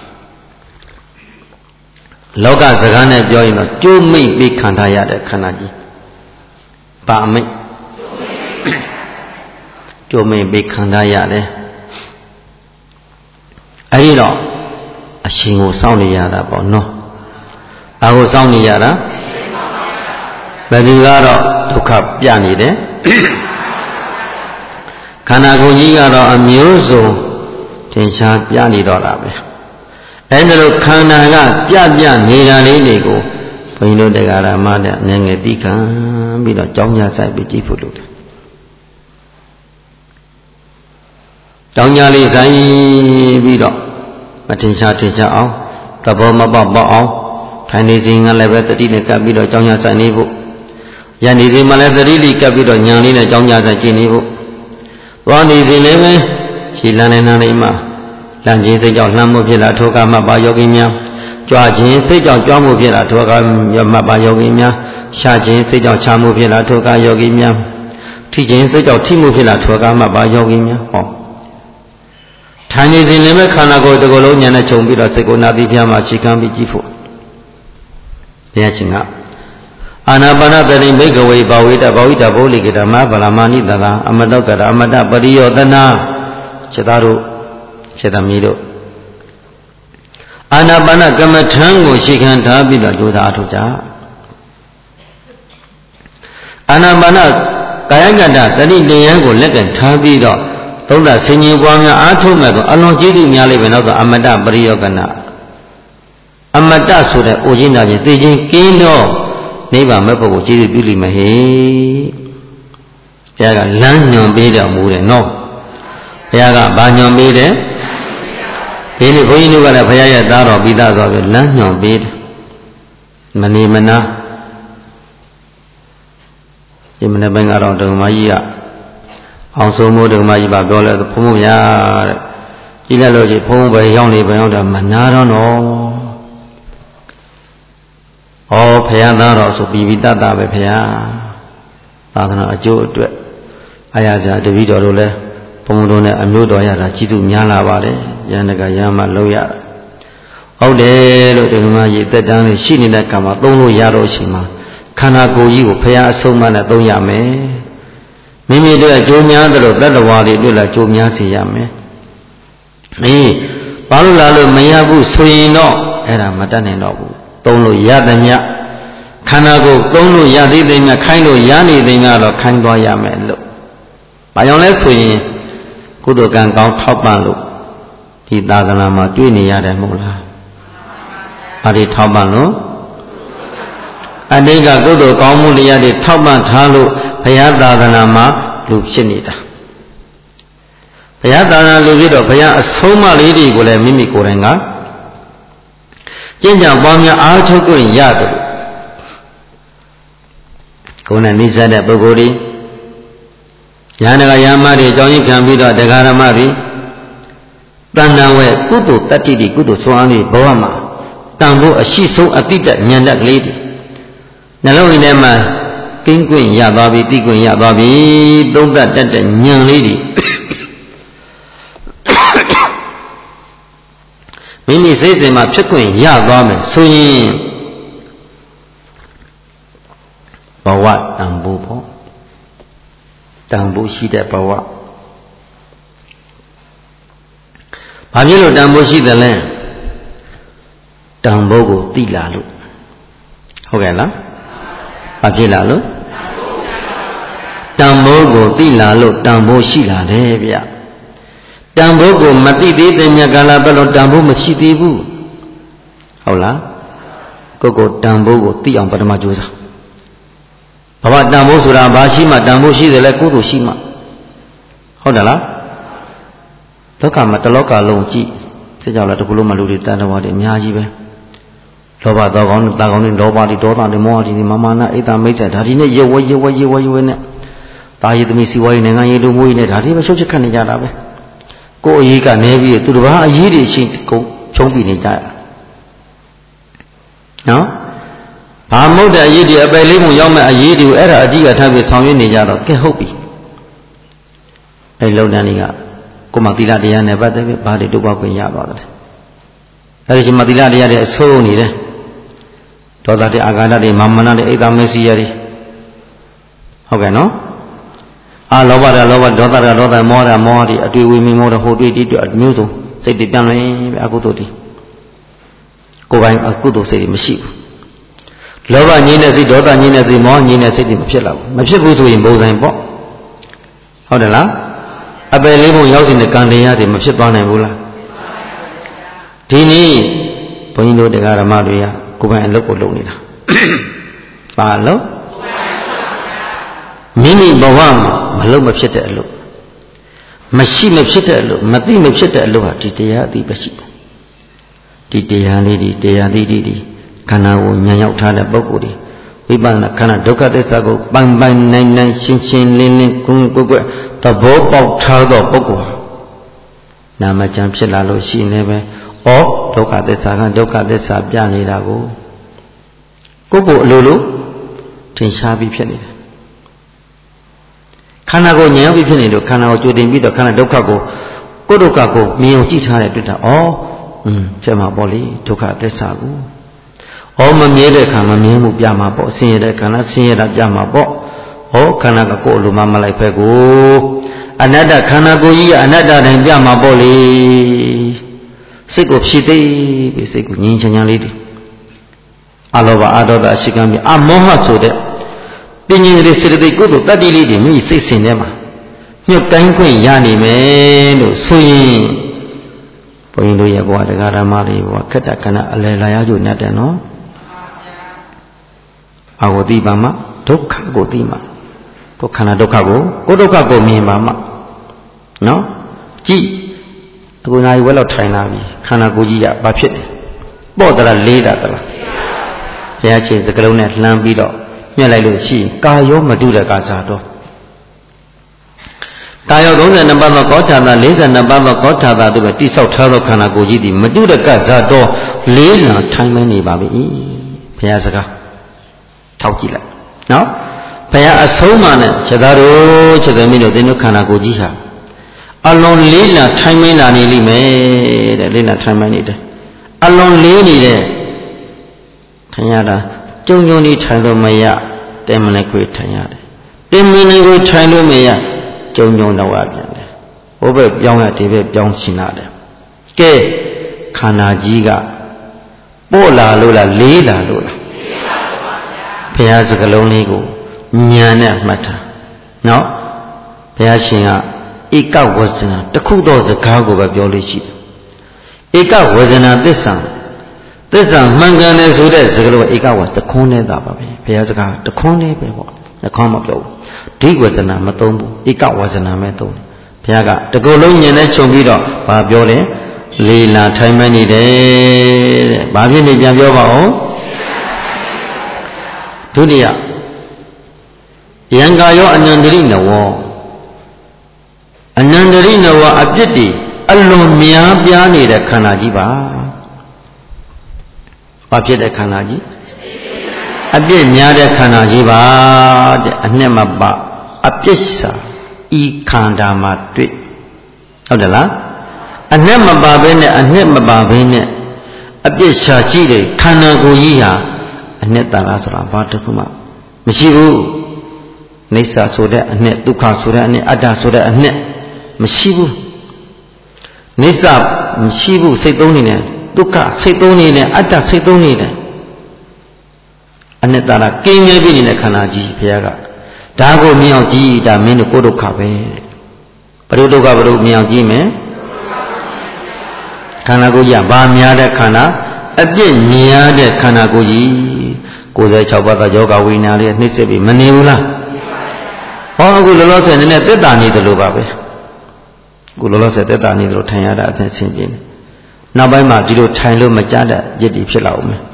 လောကစကားနဲ့ပြောရင်တော့ကျိုးမိတ်ပြီးခံထားရတဲ့ခန္ဓာကြီးပါမိတ်ကျိုးမိတ်ပြီးခံထားရတယ်အဲဒီတော့အရှင်ကိုစောင့်နေရတာပေါ့နော်ဘာကိုစောင့်နေရတာဘယ်သူကတော့ဒုက္ခပြနေတယ်ခန္ဓာကိုယ်ကြီးကတော့အမျိုးစုံသင်္ချာပြနေတော့တာပဲအဲ့ဒါလို့ခန္ဓာကပြနေတာလေးတွေကိုဘုန်းကြီးတို့တရားဓမ္မနဲ့ငယ်ငယ်သိခံပြီးတော့ကြောင်းကြဆိုင်ပြီးကြည့်ဖို့လုပ်တယ်ကြောင်းကြလေးဆိုင်ပြီးတော့မထင်ရှားအောင်သဘောမပေါက်အောင်ထထိုင်နေစဉ်ကလည်းပဲတတိနဲ့ကပ်ပြီးတော့ကြောင်းကြဆိုင်နေဖို့ရနေစဉ်မှလည်းတတိလေးကပ်ပြီးတော့ညာလေးနဲ့ကြောင်းကြဆိုင်ကျင့်နေဖို့သွားနေစဉ်လည်းပဲခြေလန်းနေနေမှာလမ်းခြင်းစိတ်ကြောင့်လှမ်းမှုဖြစ်လာထောကမှတ်ပါယောဂီများကြွခြင်းစိတ်ကြောင့်ကြွမှုဖြစ်လာထောကမှတ်ပါယောဂီများရှာခြင်းစိတ်ကြောင့်ချမှုဖြစ်လာထောကယောဂီများထိခြင်းစိတ်ကြောင့်ထိမှုဖြစ်လာထောကမှတ်ပါယောဂီများဟောထိုင်နေစဉ်လည်းပဲခန္ဓာကိုယ်တစ်ခုလုံးဉာဏ်နဲ့ခြုံပြီးတော့စိတ်ကိုနာတိပြမှာရှိကမ်းပြီးကြည့်ဖို့ဘုရားရှင်ကအာနာပါနတတိမိဂဝေဘာဝိတဘာဝိတဘုလိကေတမဗလာမာနိတသာအမတောကရအမတပရိယောတနာခြေသားတို့ခြေသမီးတို့အာနာပါနကမ္မထံကိုရှိခံထားပြီးတော့ကြိုးစားအထောက်ကြအာနာပါနကာယကတ္တတတိတရားကိုလက်ကင်ထားပြီးတော့သုံးသဆင်ញင်ပွားများအားထုတ်မဲ့တော့အလွန်ကျေးဇူးများလိမ့်မယ်နောက်တော့အမတပရိယောကနာအမတဆိုတဲ့အိုခြင်းနာခြင်းသိခြင်းကင်းတော့နိဗ္ဗာန်မဲ့ဖို့ကိုကျေးဇူးပြုလိမ့်မယ်ဟေ့ဘုရားကလမ်းညွန်ပေးတော်မူတယ်နော်ဘုရားကဘာညွန်ပေးတယ်ဒီနေ့ဘုန်းကြီးတို့ကလည်းဘုရားရဲ့သားတော်ပြီးသားဆိုပြီးလမ်းညွန်ပေးတယ်မနေမနာဒီမနေ့ပိုင်းကတော့ဒုံမကြီးကအောင်ဆုံးမိုးဒုံမကြီးပါပြောလဲဘုံဘုံများတဲ့ကြည့်လိုက်လို့ရှိဘုံဘယ်ရောက်နေဘယ်ရောက်တာမနာတော့နော်ဩဘုရားသားတော်ဆိုပြီးပြီးတတ်တာပဲဘုရားသာသနာအကျိုးအတွက်အားရစရာတပည့်တော်တို့လည်းဘုံဘုံတို့နဲ့အမျိုးတော်ရတာကြီးသူများလာပါတယ်ရဟန္တာကရဟန်းမလုံးရဟုတ်တယ်လို့ဒုံမကြီးတက်တန်းလေးရှိနေတဲ့ကံမှာသုံးလို့ရတော့ရှိမှာခန္ဓာကိုယ်ကြီးကိုဘုရားအဆုံးအမနဲ့သုံးရမယ်မိမိတို့အကျိုးများသလိုတတ္တဝါတွေတွေ့လာအကျိုးများစေရမယ်မင်းဘာလို့လာလို့မရဘူးဆိုရင်တော့အဲ့ဒါမတတ်နိုင်တော့ဘူးသုံးလို့ရသည်မြခန္ဓာကိုယ်သုံးလို့ရသေးသည်မြခိုင်းလို့ရနေသည်မြတော့ခိုင်းသွားရမယ်လို့ဘာကြောင့်လဲဆိုရင်ကုသိုလ်ကံကောင်းထောက်ပံ့လို့ဒီသာသနာမှာတွေ့နေရတယ်မဟုတ်လားဘာတွေထောက်ပံ့လို့အတိတ်ကကုသိုလ်ကောင်းမှုတရားတွေထောက်ပံ့ထားလို့ဘုရားသာသနာမှာလူဖြစ်နေတာဘုရားသာသနာလူဖြစ်တော့ဘုရားအဆုံးအမလေးတွေကိုလည်းမိမိကိုယ်တိုင်ကကျင့်ကြံပွားများအားထုတ်ခွင့်ရတယ်ကိုယ်နဲ့နှိစက်တဲ့ပုဂ္ဂိုလ်တွေဉာဏ်ကယာမတွေအကြောင်းရင်းခံပြီးတော့တရားဓမ္မတွေတဏ္ဍဝဲကုသိုလ်တတ္တိတွေကုသိုလ်ဆွမ်းတွေဘဝမှာတန်ဖို့အရှိဆုံးအတိတ်ဉာဏ်တက်ကလေးတွေနှလုံးထဲမှာကင်းကွင်းရသွားပြီသိကွင်းရသွားပြီသုံးသပ်တတ်တဲ့ဉာဏ်လေးတွေမိမိစိတ်စဉ်မှာဖြစ်ခွင့်ရသွားမယ်ဆိုရင်ဘဝတန်ဖိုးပေါ့တန်ဖိုးရှိတဲ့ဘဝဘာဖြစ်လို့တန်ဖိုးရှိတယ်လဲတန်ဖိုးကိုသိလာလို့ဟုတ်ကဲ့လားဘာဖြစ်လာလို့တန်ဖိုးကိုသိလာလို့တန်ဖိုးရှိလာတယ်ဗျတန်ဖိုးကိုမသိသေးတဲ့မြတ်ကာလဘယ်လိုတန်ဖိုးမရှိသေးဘူးဟုတ်လားကိုတန်ဖိုးကိုသိအောင်ပထမကြိုးစားဘဝတန်ဖိုးဆိုတာဘာရှိမှတန်ဖိုးရှိတယ်လဲကုသိုလ်ရှိမှဟုတ်တယ်လားလောကမှာတလောကလုံးကြည့်စကြောက်လာတကူလုံးမှာလူတွေတန်တော်တွေအများကြီးပဲလောဘသောကောင်းတာကောင်းတွေလောဘတွေဒေါသတွေမောဟတွေမာနအိတ်တမိတ်ဆက်ဒါဒီနဲ့ရေဝဲနဲ့တာယသမီးစီဝါရေးနိုင်ငံရေးလူမျိုးရေးနဲ့ဒါတွေပဲရှုပ်ချက်ခတ်နေကြတာပဲကိုယ်အရေးကနေပြီးသူတစ်ပါးအရေးတွေရှိကုန်ဖြုံးပြီးနေကြရနော်ဘာမဟုတ်တဲ့အရေးတွေအပယ်လေးမှုရောက်မဲ့အရေးတွေကိုအဲ့ဒါအတိအကထားပြီးဆောင်ရွက်နေကြတော့ကဲဟုတ်ပြီအဲ့လုံတန်းတွေကကိုမသီလတရားနဲ့ပတ်သက်ပြီးဘာတွေတုပ်ပေါက်ခွင့်ရသွားတယ်အဲ့ဒီချိန်မှာသီလတရားတွေအဆိုးနေတယ်ဒေါသတွေအာဃာတတွေမာမနတွေအိတ်တမေစီရတွေဟုတ်ကဲ့နော်လောဘဒေါသမောဟတွေအတွေ့ဝိမိမောဟဟိုတွေ့ဒီတွေ့အမျိုးစုံစိတ်တွေပြန်လွင်ပဲအကုသိုလ်တွေကိုယ်ပိုင်အကုသိုလ်စိတ်တွေမရှိဘူးလောဘငြိမ်းတဲ့စိတ်ဒေါသငြိမ်းတဲ့စိတ်မောဟငြိမ်းတဲ့စိတ်တွေမဖြစ်လာဘူးမဖြစ်ဘူးဆိုရင်ပုံစံပေါ့ဟုတ်တယ်လားအပယ်လေးပုံရောက်စီတဲ့ကံတရားတွေမဖြစ်သွားနိုင်ဘူးလားဒီနေ့ဘုန်းကြီးတို့တရားဓမ္မတွေကကိုယ်ပိုင်အလုပ်ကိုလုပ်နေတာဘာလို့မိမိဘဝမှာမလုပ်မဖြစ်တဲ့အလုပ်မရှိမဖြစ်တဲ့အလုပ်မသိမဖြစ်တဲ့အလုပ်ဟာဒီတရားအသိပဲရှိတယ်ဒီတရားလေးဒီတရားသီးတွေခန္ဓာကိုဉာဏ်ရောက်ထားတဲ့ပုဂ္ဂိုလ်တွေဝိပဿနာခန္ဓာဒုက္ခသစ္စာကိုပိုင်ပိုင်နိုင်နိုင်ရှင်းရှင်းလင်းလင်းကိုယ်ကိုယ်သဘောပေါက်ထားသောပုဂ္ဂိုလ်ဟာနာမကျမ်းဖြစ်လာလို့ရှိနေပဲဩဒုက္ခသစ္စာကဒုက္ခသစ္စာပြနေတာကိုကိုယ်အလိုလိုထင်ရှားပြီးဖြစ်နေတယ်ခန္ဓာကိုဉာဏ်ရောက်ပြီးဖြစ်နေလို့ခန္ဓာကိုကြိုတင်ပြီးတော့ခန္ဓာဒုက္ခကိုကိုယ်ဒုက္ခကိုမြင်အောင်ကြည့်ထားတဲ့တွေ့တာဖြစ်မှာပေါ့လေဒုက္ခသစ္စာကိုမမြဲတဲ့ခန္ဓာမမြဲမှုပြမှာပေါ့ဆင်းရဲတဲ့ခန္ဓာဆင်းရဲတာပြမှာပေါ့ခန္ဓာကကိုယ်အလိုမှမလိုက်ဖက်ကိုအနတ္တခန္ဓာကိုယ်ကြီးကအနတ္တတိုင်းပြမှာပေါ့လေစိတ်ကိုဖြည့်သိပြီးစိတ်ကိုငြိမ်းချမ်းချမ်းလေးတည်အလောဘအဒေါသအရှိကံပြီးအမောဟဆိုတဲ့ပညာရည်စေတသိက်ကုသိုလ်တတ္တိလေးတွေမိစိတ်ဆင်ထဲမှာညှို့တိုင်းခွင့်ရနိုင်မယ်လို့ဆိုရင်ဘုန်းကြီးတို့ရဲ့ဘဝတရားဓမ္မတွေဘဝခက်တခဏအလယ်လာရကြနေတယ်နော်အဝတိပါမဒုက္ခကိုသိမှာကိုခန္ဓာဒုက္ခကိုကိုဒုက္ခကိုမြင်ပါမှာနော်ကြည့်အခုနိုင်ဝဲလောက်ထိုင်လာပြီခန္ဓာကိုယ်ကြီးကဘာဖြစ်လဲပေါ့တလားလေးတာတလားဘုရားရှင်စကလုံးနဲ့လှမ်းပြီးတော့ညှက်လိုက်လို့ရှိရင်ကာယောမတုတဲ့ကာစာတော့ကာယော32ပါးသောကောဋ္ဌာသ42ပါးသောကောဋ္ဌာသတို့ပဲတိဆောက်ထားသောခန္ဓာကိုယ်ကြီးသည်မတုတဲ့ကစားတော့လေးလံထိုင်မနေပါပြီဘုရားစကားထောက်ကြည့်လိုက်နော်ဘုရားအဆုံးမှနဲ့ခြေသားတို့ခြေသမီးတို့သင်တို့ခန္ဓာကိုယ်ကြီးဟာအလွန်လေးလံထိုင်မလာနေလိမ့်မယ်တဲ့လေးလံထိုင်မနေတယ်အလွန်လေးနေတဲ့ထိုင်ရတာကြုံကြုံလေးထိုင်လို့မရတဲမနဲ့ခွေထိုင်ရတယ်တဲမနဲ့ခွေထိုင်လို့မရကြုံကြုံတော့ပြန်တယ်ဟိုဘက်ပြောင်းရဒီဘက်ပြောင်းချင်ရတယ်ကဲခန္ဓာကြီးကပို့လာလို့လားလေးလာလို့လားလေးလာလို့ပါဗျာဘုရားစကားလုံးလေးကိုဉာဏ်နဲ့မှတ်ထားနော်ဘုရားရှင်ကဧကဝဇ္ဇနာတခုသောစကားကိုပဲပြောလို့ရှိတယ်ဧကဝဇ္ဇနာသစ္စာမှန်ကန်တယ်ဆိုတဲ့စကားလုံးဧကဝတခွန်းနဲ့သာပါပဲဘုရားစကားတခွန်းနဲ့ပဲပေါ့နှခေါင်းမပြောဘူးဒိဝဇ္ဇနာမသုံးဘူးဧကဝဇ္ဇနာပဲသုံးတယ်ဘုရားကတကူလုံးဉာဏ်နဲ့ခြုံပြီးတော့ဘာပြောလဲလေးလာထိုင်မနေတယ်တဲ့ဘာဖြစ်နေပြန်ပြောပါဦးဒုတိယယံကာယောအနန္တရိနဝအနန္တရိနဝအပြစ်တွေအလွန်များပြားနေတဲ့ခန္ဓာကြီးပါဘာဖြစ်တဲ့ခန္ဓာကြီးအပြစ်များတဲ့ခန္ဓာကြီးပါတဲ့အနှစ်မပအပြစ်စာဤခန္ဓာမှာတွေ့ဟုတ်တယ်လားအနှစ်မပါဘဲနဲ့အနှစ်မပါဘဲနဲ့အပြစ်ရှာကြည့်တဲ့ခန္ဓာကိုယ်ကြီးဟာအနှစ်တန်လားဆိုတာဘာတစ်ခုမှမရှိဘူးနိစ္စဆိုတဲ့အနှစ်ဒုက္ခဆိုတဲ့အနှစ်အတ္တဆိုတဲ့အနှစ်မရှိဘူးနိစ္စမရှိဘူးစိတ်သုံးနေတယ်ဒုက္ခစိတ်သုံးနေတယ်အတ္တစိတ်သုံးနေတယ်အနှစ်သာရကင်းမြဲပြီးနေတဲ့ခန္ဓာကြီးဘုရားကဒါကိုမြင်အောင်ကြည့်ဒါမင်းတို့ကိုယ်ဒုက္ခပဲဘယ်လိုဒုက္ခဘယ်လိုမြင်အောင်ကြည့်မယ်ခန္ဓာကိုယ်ကြီးဘာများတဲ့ခန္ဓာအပြစ်များတဲ့ခန္ဓာကိုယ်ကြီး96ပါးသောယောဂဝိညာဉ်လေးနှိမ့်ဆက်ပြီးမနေဘူးလားအခုလောလောဆယ်နည်းနည်းသက်တာနေတယ်လို့ပါပဲအခုလောလောဆယ်သက်တာနေတယ်လို့ထိုင်ရတာအဖြစ်ဆင်းပြင်းတယ်နောက်ပိုင်းမှာဒီလိုထိုင်လို့မကြတဲ့ရစ်တီဖြစ်လာအောင်မယ်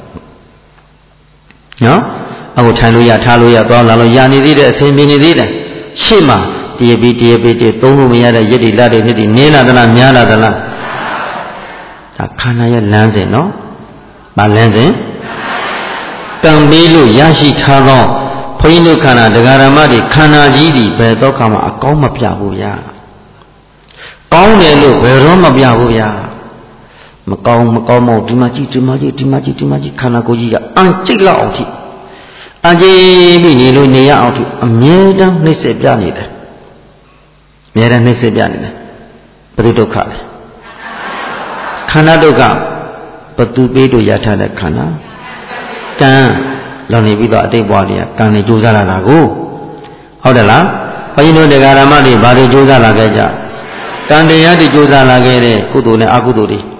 နော်အခုထိုင်လို့ရထားလို့ရသွားလာလို့ရနေသေးတယ်အဆင်ပြေနေသေးတယ်ရှေ့မှာတရပြီးသုံးလို့မရတဲ့ရစ်တီလက်တွေနှစ်တီနင်းလာသလားများလာသလားဒါခန္ဓာရဲ့လမ်းစဉ်နော်ဘာလမ်းစဉ်ကံပေးလို့ရရှိထားသောဘုန်းကြီးတို့ခန္ဓာတရားဓမ္မတွေခန္ဓာကြီးဒီဘယ်တော့မှအကောင်းမပြဘူးဗျာကောင်းတယ်လို့ဘယ်တော့မပြဘူးဗျာမကောင်းမဟုတ်ဒီမှာကြည့်ခန္ဓာကိုယ်ကြီးကအန်ကျိတ်လောက်အောင်ထိအန်ကျိတ်ပြီးနေလို့နေရအောင်ထိအမြဲတမ်းနှိမ့်ဆက်ပြနေတယ်အမြဲတမ်းနှိမ့်ဆက်ပြနေတယ်ဘယ်ဒုက္ခလဲခန္ဓာဒုက္ခဘသူပေးလို့ရထားတဲ့ခန္ဓာကံလောင်နေပြီးတော့အတိတ်ဘဝတွေကကံတွေကြိုးစားလာတာကိုဟုတ်တယ်လားဘုန်းကြီးတို့တရားဓမ္မတွေဘာတွေကြိုးစားလာခဲ့ကြကံတရားတွေကြိုးစားလာခဲ့တဲ့ကုသိုလ်နဲ့အကုသိုလ်တွေ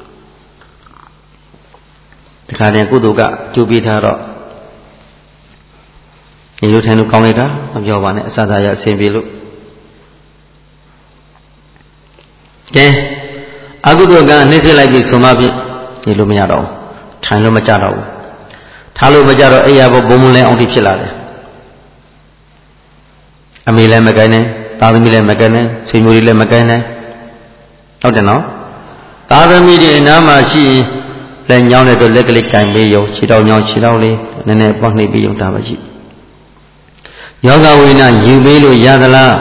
ဒီခါတည်းကုသိုလ်ကကြိုးပေးထားတော့ဒီလိုထိုင်လို့ကောင်းလိုက်တာမပြောပါနဲ့အစသာရအဆင်ပြေလို့ကဲအကုသိုလ်ကနှိမ့်ဆက်လိုက်ပြီဆိုမှဖြင့်ဒီလိုမရတော့ဘူးထိုင်လို့မကြတော့ဘူးထားလို့မကြတော့အိယာဘောဘုံမလဲအောင်တိဖြစ်လာတယ်အမေလည်းမကိုင်းနဲ့သားသမီးလည်းမကိုင်းနဲ့ဆွေမျိုးတွေလည်းမကိုင်းနဲ့ဟုတ်တယ်နော်သားသမီးတွေအနားမှာရှိရင်လက်ညောင်းနဲ့တော့လက်ကလေးကင်ပေးရုံခြေထောက်ညောင်းခြေထောက်လေးနည်းနည်းပေါက်နှိပ်ပေးရုံဒါပဲရှိယောဂဝိနာယူပေးလို့ရသလား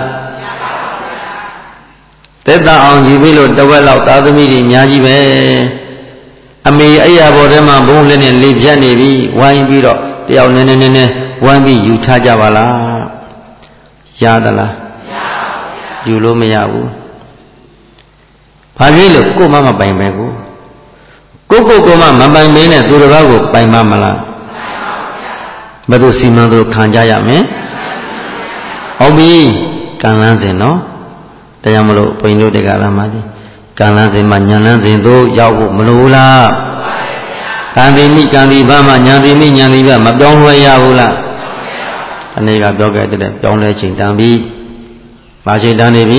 သက်သာအောင်ယူပေးလို့တဝက်လောက်သားသမီးတွေအများကြီးပဲအမေအဲ့ရဘော်ထဲမှာဘုံလည်းနဲ့လေးပြတ်နေပြီဝိုင်းပြီးတော့တယောက်နည်းနည်းဝိုင်းပြီးယူထားကြပါလားရသလားမရပါဘူးယူလို့မရဘူးဘာဖြစ်လို့ကိုမပိုင်ပဲကိုမပိုင်မင်းနဲ့သူတစ်ပါးကိုပိုင်မမလားပိုင်ပါဘူးဘယ်သူစီမံသူခံကြရမယ်ဟုတ်ပြီကံလန်းစဉ်နော်တရားမလို့ဘုန်းကြီးတို့တရားလာမှဒီကံလန်းစဉ်မှာညာလန်းစဉ်တို့ရောက်ဖို့မလိုလားကံတိမိကံတိဘာမှညာတိမိညာတိဘာမပြောင်းလဲရဘူးလားအနေကပြောခဲ့တဲ့ပြောင်းလဲချိန်တန်ပြီဘာချိန်တန်နေပြီ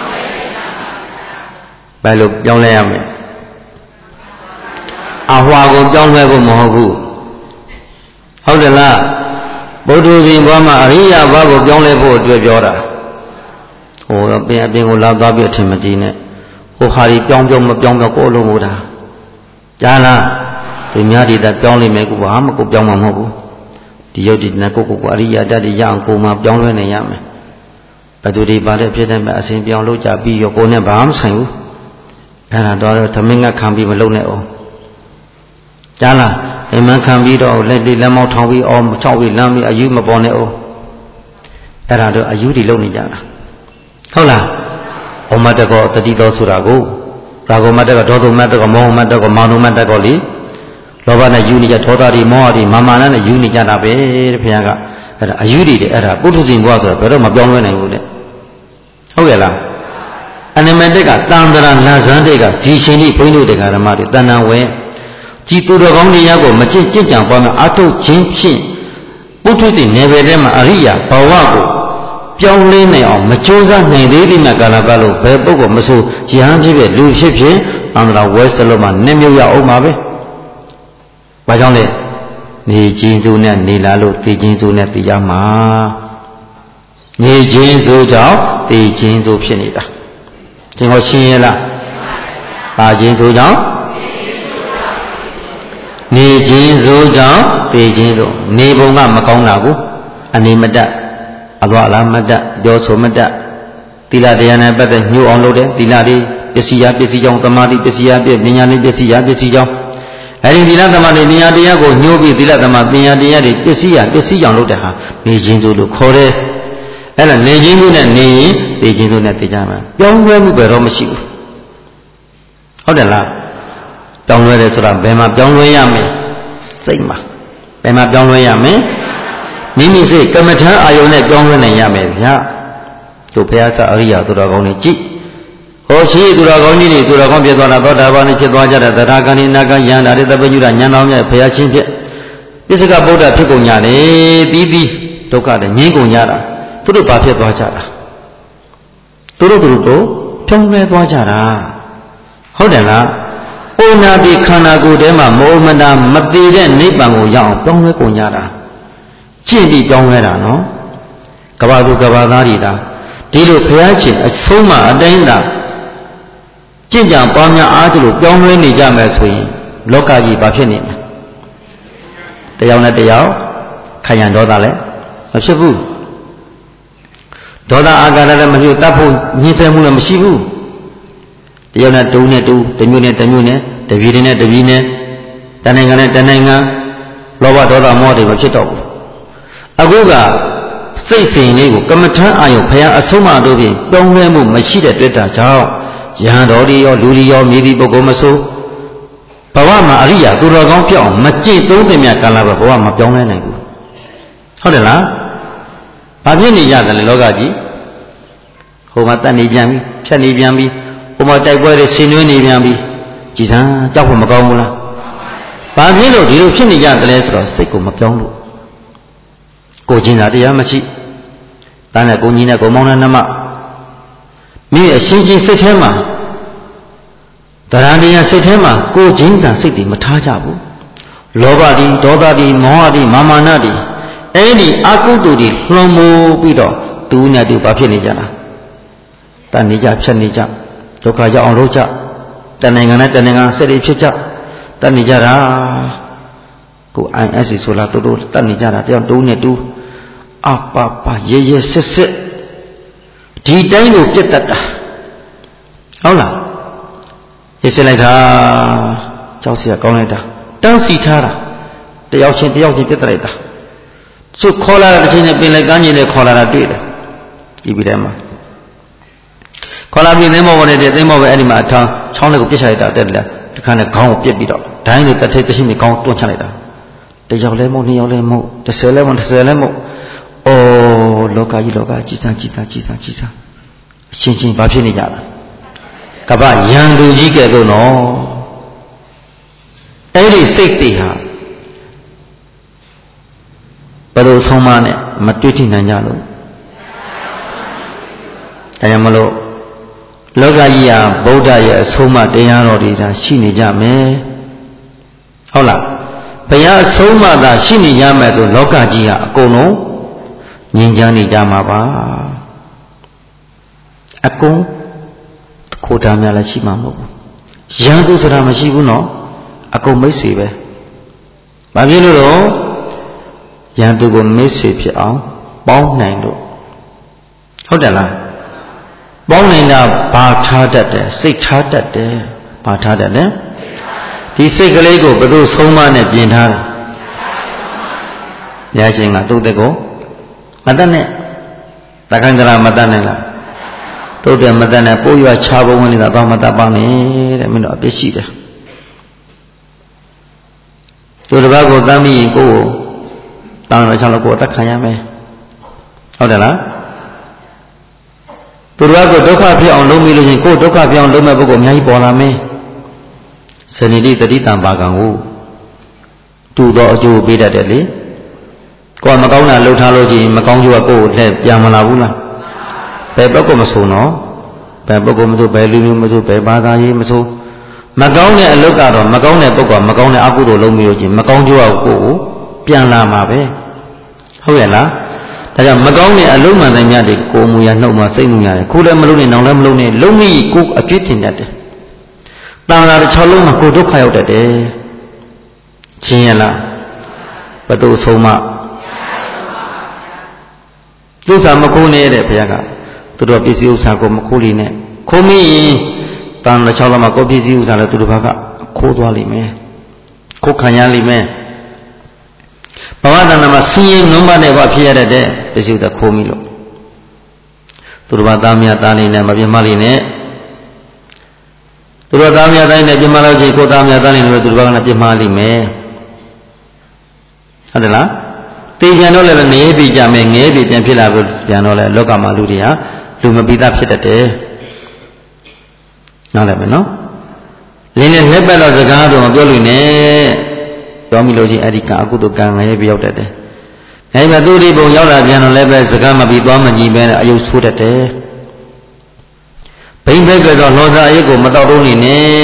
ဘယ်လိုပြောင်းလဲရမလဲအဟွာကိုပြောင်းလဲဖို့မဟုတ်ဘူးဟုတ်တယ်လားဘုဒ္ဓဇင်ဘွားမှာအရိယာဘွားကိုပြောင်းလဲဖို့အတွက်ပြောတာဟိုအပြင်ကိုလာသွားပြီးအထင်မကြီးနဲ့ဟိုဟာဒီပြောင်းမပြောင်းကိုအလုံးမို့တာကြားလားဒီများဒီတက်ပြောင်းလိမ့်မယ်ကိုဘာမှကိုပြောင်းမှာမဟုတ်ဘူးဒီယုတ်ဒီနဲ့ကိုအရိယာတတ်ရအောင်ကိုမှပြောင်းလဲနေရမယ်ဘယ်သူဒီပါလဲဖြစ်တယ်မဲ့အစဉ်ပြောင်းလို့ကြပြီးရောကိုနဲ့ဘာမှဆိုင်ဘူးအဲ့ဒါတော့သမင်းကခံပြီးမလုပ်နဲ့အောင်ကြားလားအိမ်မခံပြီးတော့လက်မောက်ထောင်ပြီးအော်ချောက်ပြီးလမ်းပြီးအယူမပေါ်နဲ့အောင်အဲ့ဒါတော့အယူတွေလုပ်နေကြတာဟုတ်လားဩမတကောတတိတော်ဆိုတာကိုရာဂောမတကောဒေါသမတကောမောဟမတကောမာနမတကောလေလောဘနဲ့ယူနေကြဒေါသတွေမောဟတွေမာနနဲ့ယူနေကြတာပဲတဲ့ဘုရားကအဲ့ဒါအယူတွေတဲ့အဲ့ဒါပုထုဇဉ်ဘဝဆိုတာဘယ်တော့မှပြောင်းလဲနိုင်ဘူးတဲ့ဟုတ်ရဲ့လားအနမတကတန်တရာလဇန်းတွေကဒီရှင်ကြီးဘုန်းကြီးတို့တရားဓမ္မတွေတဏ္ဍဝဲကြည်သူတော်ကောင်းတရားကိုမကြင့်ကြံပွားများအထုတ်ခြင်းဖြင့်ပုထုဇဉ်နယ်ပယ်ထဲမှာအရိယာဘဝကိုပြောင်းလဲနိုင်အောင်မကြိုးစားနိုင်သေးတဲ့ကာလပတ်လို့ဘယ်ပုဂ္ဂိုလ်မဆိုရဟန်းဖြစ်ဖြစ်လူဖြစ်ဖြစ်တန်တရာဝဲစလုံးမှာနှမြုပ်ရအောင်ပါပဲဘာကြောင့်လဲနေခြင်းစုနဲ့နေလာလို့သိခြင်းစုနဲ့သိရမှာနေခြင်းစုကြောင့်သိခြင်းစုဖြစ်နေတာသင်ဟောရှင်းရလားပါခြင်းစုကြောင့်နေခြင်းစုကြောင့်သိခြင်းစုနေပုံကမကောင်းတာကိုအနေမတတ်အသွားအလာမတတ်ပြောဆိုမတတ်သီလတရားနဲ့ပတ်သက်ညှို့အောင်လုပ်တယ်သီလတွေပစ္စည်းကြောင့်သမာဓိပစ္စည်းပညာလေးပစ္စည်းကြောင့်အဲဒီသီလသမာဓိပညာတရားကိုညှို့ပြီးသီလသမာပညာတရားတွေပစ္စည်းကြောင့်လုပ်တဲ့ဟာနေခြင်းစုလို့ခေါ်တယ်အဲ့ဒါနေခြင်းစုနဲ့နေရင်သိခြင်းစုနဲ့သိကြမှာပြောင်းလဲမှုပဲတော့မရှိဘူးဟုတ်တယ်လားပြောင်းလဲတယ်ဆိုတာဘယ်မှာပြောင်းလဲရမလဲစိတ်မှာဘယ်မှာပြောင်းလဲရမလဲမိမိစိတ်ကမ္မထာအာယုန်နဲ့ပြောင်းလဲနိုင်ရမယ်ဗျာတို့ဘုရားသအရိယာသူတော်ကောင်းတွေကြည့်ဟောရှိသူတော်ကောင်းကြီးတွေသူတော်ကောင်းဖြစ်သွားတာသောတာပန်ဖြစ်သွားကြတဲ့သရဂဏိနာဂယန္တာတွေသဗ္ဗညုရဉာဏ်တော်မြတ်ဘုရားချင်းဖြစ်ပိစကဗုဒ္ဓဖြစ်ကုန်ကြတယ်ပြီးဒုက္ခတွေငြိမ်းကုန်ကြတာသူတို့ဘာဖြစ်သွားကြတာသူတို့ပြောင်းလဲသွားကြတာဟုတ်တယ်လားဩနာတိခန္ဓာကိုယ်ထဲမှာမောမနာမတည်တဲ့နိဗ္ဗာန်ကိုရောက်အောင်ပြောင်းလဲကုန်ကြတာကျင့်ပြီးပြောင်းလဲတာနော်ကဘာသူကဘာသားတွေဒါဒီလိုဘုရားရှင်အဆုံးမအတိုင်းသာကျင့်ကြံပွားများအားဒီလိုပြောင်းလဲနေကြမယ်ဆိုရင်လောကကြီးဘာဖြစ်နေမလဲတယောက်နဲ့တယောက်ခယံဒေါသလည်းမဖြစ်ဘူးဒေါသအာဃာတလည်းမဖြစ်တတ်ဖို့ညှင်းဆဲမှုလည်းမရှိဘူးတယောက်နဲ့တူနဲ့တူတမျိုးနဲ့တမျိုးနဲ့တပြည်နဲ့တပြည်နဲ့တနိုင်ငံနဲ့တနိုင်ငံလောဘဒေါသမောဟတွေမဖြစ်တော့ဘူးအခုကစိတ်စဉ်လေးကိုကမ္မထမ်းအာယုဘုရားအဆုံးအမတို့ဖြင့်ပြောင်းလဲမှုမရှိတဲ့တွေ့တာကြောင့်ယဟန်တော်တွေရောလူတွေရောမြည်သည့်ပုဂ္ဂိုလ်မဆိုဘဝမှာအရိယာသူတော်ကောင်းပြောင်းမကြည့်သုံးတဲ့မြတ်ကာလဘဝမှာပြောင်းလဲနိုင်ဘူးဟုတ်တယ်လားဘာဖြစ်နေကြတယ်လဲလောကကြီးဟိုမှာတတ်နေပြန်ပြီဖြတ်နေပြန်ပြီဟိုမှာတိုက်ပွဲတွေဆင်နွှဲနေပြန်ပြီကြည်စမ်းကြောက်ဖို့မကောင်းဘူးလားဘာဖြစ်လို့ဒီလိုဖြစ်နေကြတယ်လဲဆိုတော့စိတ်ကိုမပြောင်းလို့ကိုကျင်တာတရားမရှိတန်းနဲ့ကိုကြီးနဲ့ကိုမောင်းတဲ့နှမမိမိအရှင်းချင်းစိတ်ထဲမှာတရားတရားစိတ်ထဲမှာကိုကျင်တာစိတ်တွေမထားကြဘူးလောဘတွေဒေါသတွေမောဟတွေမာမာနတွေအဲ့ဒီအကုသိုလ်တွေလွန်မိုးပြီးတော့တူနဲ့တူဘာဖြစ်နေကြတာတန်နေကြဖြတ်နေကြဒုက္ခရောက်အောင်လုပ်ကြတဏ္ဍာနဲ့တဏ္ဍာဆက်တွေဖြစ်ကြတတ်နေကြတာကို IS ဆိုလာတို့တတ်နေကြတာတယောက်တူနဲ့တူအပပရေရေစစ်စစ်ဒီတိုင်းကိုပြတ်တတ်တာဟုတ်လားရေးစစ်လိုက်တာကြောက်เสียကောင်းလိုက်တာတန်းစီထားတာတယောက်ချင်းပြတ်လိုက်တာသူခေါ်လာတဲ့ချိန်နဲ့ပင်လယ်ကမ်းခြေနဲ့ခေါ်လာတာတွေ့တယ်ဒီပြည်ထဲမှာခေါ်လာပြီးသင်းမောပေါ်နေတဲ့သင်းမောပဲအဲ့ဒီမှာအထောင်းချောင်းလေးကိုပြစ်ချလိုက်တာတက်တယ်ဒီခါနဲ့ခေါင်းကိုပြစ်ပြီးတော့ဒိုင်းနဲ့တစ်ထိပ်တစ်ရှိနေခေါင်းတွန်းချလိုက်တာတယောက်လဲမဟုတ်နှစ်ယောက်လဲမဟုတ်30လဲမဟုတ်30လဲမဟုတ်အိုးလောကကြီးကြီးစားအချင်းဘာဖြစ်နေကြလားကပ္ပရန်သူကြီးကဲ့သို့နော်အဲ့ဒီစိတ်တွေဟာဘယ်လိုဆုံးမနဲ့မတွေ့ထိနိုင်ကြလို့ဒါကြောင့်မလို့လောကကြီးဟာဗုဒ္ဓရဲ့အဆုံးအမတရားတော်တွေသာရှိနေကြမယ်ဟုတ်လားဘုရားအဆုံးအမသာရှိနေကြမယ်ဆိုလောကကြီးဟာအကုန်လုံးငြိမ်းချမ်းနေကြမှာပါအကုန်ခိုးတာများလည်းရှိမှာမဟုတ်ဘူးရန်သူဆိုတာမရှိဘူးနော်အကုန်မိတ်ဆွေပဲဘာဖြစ်လို့တော့ရန်သူကိုမိတ်ဆွေဖြစ်အောင်ပေါင်းနိုင်လို့ဟုတ်တယ်လားပေါင်းနိုင်တာဘာထားတတ်တယ်စိတ်ထားတတ်တယ်ဘာထားတတ်တယ်ဒီစိတ်ကလေးကိုဘယ်သူဆုံးမနဲ့ပြင်ထားတယ်ဘုရားရှင်ကသူ့တဲ့ကိုမတတ်နဲ့တခိုင်းကြလားမတတ်နဲ့လားတို့တယ်မတတ်နဲ့ပိုးရွာချဘုံဝင်နေတာတော့မတတ်ပါနဲ့တဲ့မင်းတို့အပြစ်ရှိတယ်သူတစ်ပါးကိုတမ်းပြီးကိုယ်ကိုတမ်းတော့ချောင်းလို့ကိုယ်အသက်ခံရမယ်ဟုတ်တယ်လားသူတစ်ပါးကိုဒုက္ခဖြစ်အောင်လုပ်မိလို့ချင်းကိုယ်ဒုက္ခဖြစ်အောင်လုပ်မဲ့ပုဂ္ဂိုလ်အများကြီးပေါ်လာမယ်ဇဏိတိတတိတံပါကံကိုတူသောအကျိုးပေးတတ်တယ်လေကိုယ်မကောင်းတာလှုပ်ထားလို့ချင်းမကောင်းကျိုးကကိုယ်လက်ပြန်မလာဘူးလားဘယ်ပုဂ္ဂိုလ်မဆိုနော်ဘယ်ပုဂ္ဂိုလ်မဆိုဘယ်လူမျိုးမဆိုဘယ်ဘာသာရေးမဆိုမကောင်းတဲ့အလုပ်ကတော့မကောင်းတဲ့ပုဂ္ဂိုလ်မကောင်းတဲ့အကုသိုလ်လုပ်ပြီးလို့ချင်းမကောင်းကျိုးကကိုယ်ကိုပြန်လာမှာပဲဟုတ်ရဲ့လားဒါကြောင့်မကောင်းတဲ့အလုပ်မှန်တိုင်းများတွေကိုယ်မူရနှုတ်မှစိတ်မူရတယ်ခုလည်းမလုပ်နဲ့နောင်လည်းမလုပ်နဲ့လုံးမိကိုယ်အပြစ်တင်တတ်တယ်တန်ခါတစ်ချောင်းလုံးမှာကိုယ်ဒုက္ခရောက်တတ်တယ်ချင်းရလားဘသူဆုံးမသူစားမခိုးနေတဲ့ဘုရားကသူတို့ပစ္စည်းဥစ္စာကိုမခိုးလိနဲ့ခိုးမိရင်တန်တစ်ချောင်းလုံးမှာကိုယ်ပစ္စည်းဥစ္စာလည်းသူတို့ဘက်ကခိုးသွားလိမ့်မယ်ခိုးခံရလိမ့်မယ်ဘဝတဏ္ဍာမှာဆင်းရဲနုံမတဲ့ဘဝဖြစ်ရတဲ့ပစ္စည်းဥစ္စာခိုးမိလို့သူတို့ဘာသားမြတ်သားနေနဲ့မပြတ်မလေးနဲ့သူတို့သားမြတ်တိုင်းနဲ့ပြတ်မလို့ချင်းကိုသားမြတ်သားနေလို့သူတို့ဘာကပြတ်မလိမ့်မယ်ဟုတ်တယ်လားတေပြန်တော့လည်းငရဲပြီကြမယ်ငရဲပြီပြန်ဖြစ်လာလို့ပြန်တော့လည်းလောကမှာလူတွေဟာလူမပိသားဖြစ်တတ်တယ်နားလည်မယ်နော်လင်းနဲ့လက်ပတ်တော့စကားတော့မပြောလို့နဲ့ပြောမိလို့ချင်းအဲ့ဒီကအကုသိုလ်ကံငရဲပြီရောက်တတ်တယ်ငရဲပြီသူဒီပုံရောက်လာပြန်တော့လည်းပဲစကားမပြီးသွားမကြည့်ပဲအယုတ်ဆိုးတတ်တယ်ဘိမ့်ဘက်ကသောလောဇာရိတ်ကိုမတောက်တော့နေနဲ့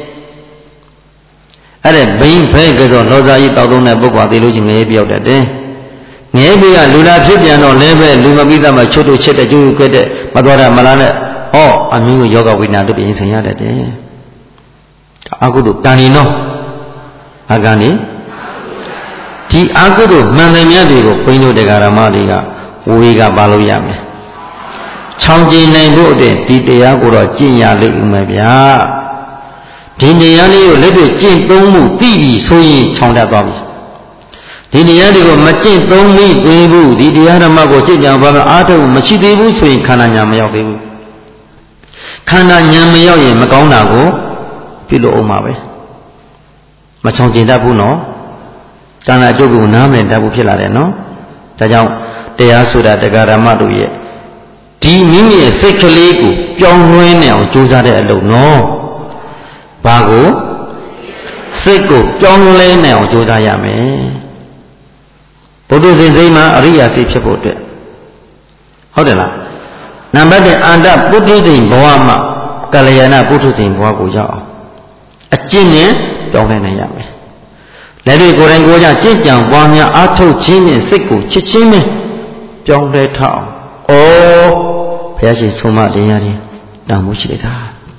အဲ့ဒါဘိမ့်ဘက်ကသောလောဇာရိတ်တောက်တော့တဲ့ပုဂ္ဂိုလ်သိလို့ချင်းငရဲပြောက်တတ်တယ်ငရဲပြကလူလာဖြစ်ပြန်တော့လည်းပဲလူမပြီးသားမှချွတ်တို့ချစ်တဲ့ကျိုးကွက်တဲ့မတော်တာမလားနဲ့ဟောအမျိုးကိုယောဂဝိညာဉ်တို့ပြင်ဆင်ရတတ်တယ်အကုသိုလ်ကံနေနော်အကံနေဒီအကုသိုလ်မှန်တယ်များတွေကိုဘုန်းကြီးတို့တရားဓမ္မတွေကဝေကပါလို့ရမယ်ချောင်းကျင်နိုင်ဖို့အတွက်ဒီတရားကိုတော့ကျင့်ရလိမ့်ဦးမယ်ဗျာဒီတရားလေးကိုလက်တွေ့ကျင့်သုံးမှုသိပြီဆိုရင်ချောင်းတတ်သွားပြီဒီတရားတွေကိုမကျင့်သုံးမိသေးဘူးဒီတရားဓမ္မကိုကျင့်ကြံပါတော့အားထုတ်မရှိသေးဘူးဆိုရင်ခန္ဓာညာမရောက်သေးဘူးခန္ဓာညာမရောက်ရင်မကောင်းတာကိုပြုလို့အောင်ပါပဲမချောင်းကျင်တတ်ဘူးနော်ကံအကျိုးကိုနားမလည်တတ်ဘူးဖြစ်လာတယ်နော်ဒါကြောင့်တရားဆိုတာတရားဓမ္မတို့ရဲ့ဒီမိမိရဲ့စိတ်ကလေးကိုပြောင်းလဲနေအောင်ကြိုးစားတဲ့အလုပ်နော်ဘာကိုစိတ်ကိုပြောင်းလဲနေအောင်ကြိုးစားရမယ်ဘုဒ္ဓဇင်စိတ်မှာအရိယာစိတ်ဖြစ်ဖို့အတွက်ဟုတ်တယ်လားနံပါတ်1အန္တပုထုဇဉ်ဘဝမှာကလျာဏပုထုဇဉ်ဘဝကိုရောက်အောင်အကျင့်နဲ့ပြောင်းလဲနိုင်ရမယ်လက်တွေကိုယ်တိုင်ကိုယ်ကြကြင်ကြံပွားများအားထုတ်ခြင်းဖြင့်စိတ်ကိုချစ်ချင်းပဲပြောင်းလဲထောက်ဩဘုရားရှင်ဆုံးမတရားတွေတောင်းမှုရှိလိုက်တာ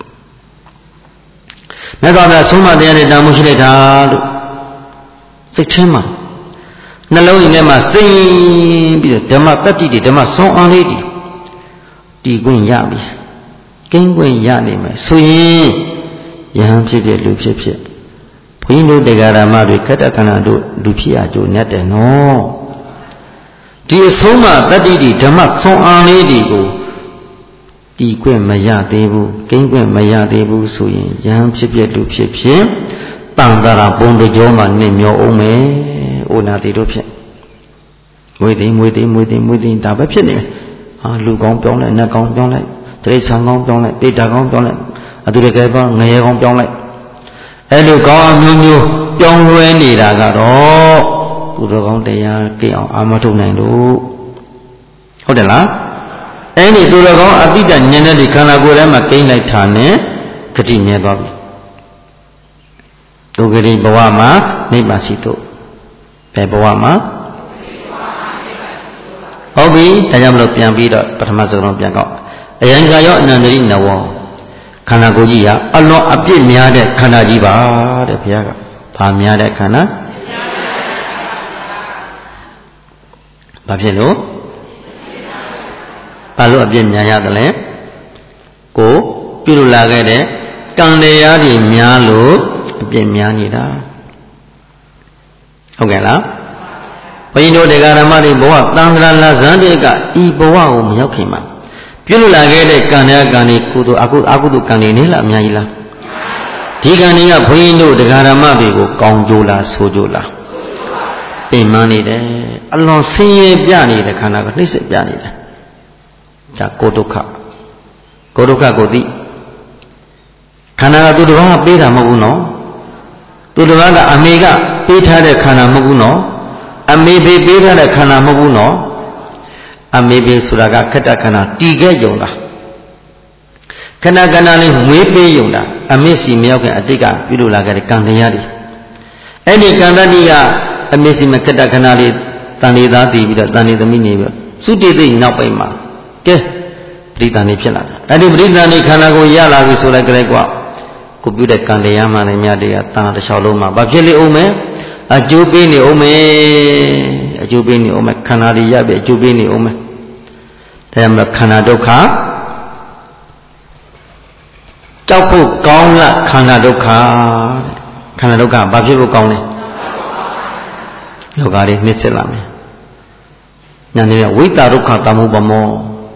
မြတ်စွာဘုရားဆုံးမတရားတွေတောင်းမှုရှိလိုက်တာလို့စိတ်ထဲမှာနှလုံးရင်းထဲမှာစိတ်ပြီးတော့ဓမ္မပတ္တိတွေဓမ္မဆောင်းအောင်လေးတွေတည်ခွင့်ရပြီကင်းခွင့်ရနိုင်မယ်ဆိုရင်ယဟန်ဖြစ်ဖြစ်လူဖြစ်ဖြစ်ဘုန်းကြီးတို့တရားဓမ္မတွေခတ္တခန္ဓာတို့လူဖြစ်ရကြိုးနဲ့တယ်နော်ဒီအဆုံးမတတ္တိတွေဓမ္မဆောင်းအောင်လေးတွေကိုတည်ခွင့်မရသေးဘူးကင်းခွင့်မရသေးဘူးဆိုရင်ယဟန်ဖြစ်ဖြစ်လူဖြစ်ဖြစ်တန်တရာပုံတကြောမှာနှိမ့်မျောအောင်မယ်ဩနာတိတို့ဖြစ်မွေးသိဒါပဲဖြစ်နေမယ်ဟာလူကောင်းပြောင်းလိုက်နတ်ကောင်းပြောင်းလိုက်တိရစ္ဆာန်ကောင်းပြောင်းလိုက်ပိဋကကောင်းပြောင်းလိုက်အတူတကယ်ပေါ့ငရဲကောင်းပြောင်းလိုက်အဲ့လိုကောင်းအမျိုးမျိုးပြောင်းလဲနေတာကတော့သူတော်ကောင်းတရားကြည့်အောင်အာမထုတ်နိုင်လို့ဟုတ်တယ်လားအဲ့ဒီသူတော်ကောင်းအတိတ်ဉာဏ်နဲ့ဒီခန္ဓာကိုယ်ထဲမှာကိန်းလိုက်တာနဲ့ဂတိမြဲသွားပြီဒုက္ခရိဘဝမှာနိဗ္ဗာန်ရှိတို့ဘယ်ဘဝမှာဟုတ်ပြီဒါကြောင့်မလို့ပြန်ပြီးတော့ပထမဆုံးတော့ပြန်ကောက်အယံကာယောအနန္တရိနဝောခန္ဓာကိုယ်ကြီးဟာအလွန်အပြစ်များတဲ့ခန္ဓာကြီးပါတဲ့ဘုရားကဘာများတဲ့ခန္ဓာဘာဖြစ်လို့ဘာလို့အပြစ်များရတယ်လဲကိုပြုလို့လာခဲ့တဲ့ကံတရားတွေများလို့အပြစ်များနေတာဟုတ်ကဲ့လားဘုန်းကြီးတို့တရားဓမ္မတွေဘဝတန်ត្រာလဇန်တွေကဤဘဝကိုမရောက်ခင်မှာပြုလို့လာခဲ့တဲ့ကံတရားကံတွေကုသိုလ်အကုသိုလ်ကံတွေနေလားအများကြီးလားဒီကံတွေကဘုန်းကြီးတို့တရားဓမ္မတွေကိုကောင်းကြိုးလားဆိုကြလားပင်မနေတယ်အလွန်ဆင်းရဲပြနေတဲ့ခန္ဓာကနှိမ့်ဆက်ပြနေတယ်ဒါကိုဒုက္ခကိုသိခန္ဓာကသူတစ်ပါးပေးတာမဟုတ်ဘူးနော်သူတစ်ပါးကအမေကပေးထားတဲ့ခန္ဓာမဟုတ်ဘူးနော်အမေပေးထားတဲ့ခန္ဓာမဟုတ်ဘူးနော်အမေဆိုတာကခတ္တခန္ဓာတည်ခဲ့ကြုံတာခဏခဏလေးမွေးပေးကြုံတာအမေစီမရောက်ခင်အတိတ်ကပြုလုပ်လာခဲ့တဲ့ကံတရားတွေအဲ့ဒီကံတတိကအမေစီမခတ္တခန္ဓာလေးတန်လေးသားတည်ပြီးတော့တန်လေးသမီးနေပြီးတော့သုတိသိနောက်ပိုင်းမှာကဲပရိသန်နေဖြစ်လာတာအဲ့ဒီပရိသန်နေခန္ဓာကိုရလာပြီဆိုလိုက်ကြတဲ့ကွာကိုပြုတဲ့ကံတရားမှလည်းများတရားတန်တစ်လျှောက်လုံးမှာဘာဖြစ်လေအောင်မဲအကျိုးပေးနေအောင်မဲခန္ဓာတွေရပြီအကျိုးပေးနေအောင်မဲဒါကြောင့်ခန္ဓာဒုက္ခကြောက်ဖို့ကောင်းလားခန္ဓာဒုက္ခဘာဖြစ်ဖို့ကောင်းလဲယောဂါတွေနှိမ့်ဆက်လာမယ်ညာနေဝိတ္တဒုက္ခတမှုပမော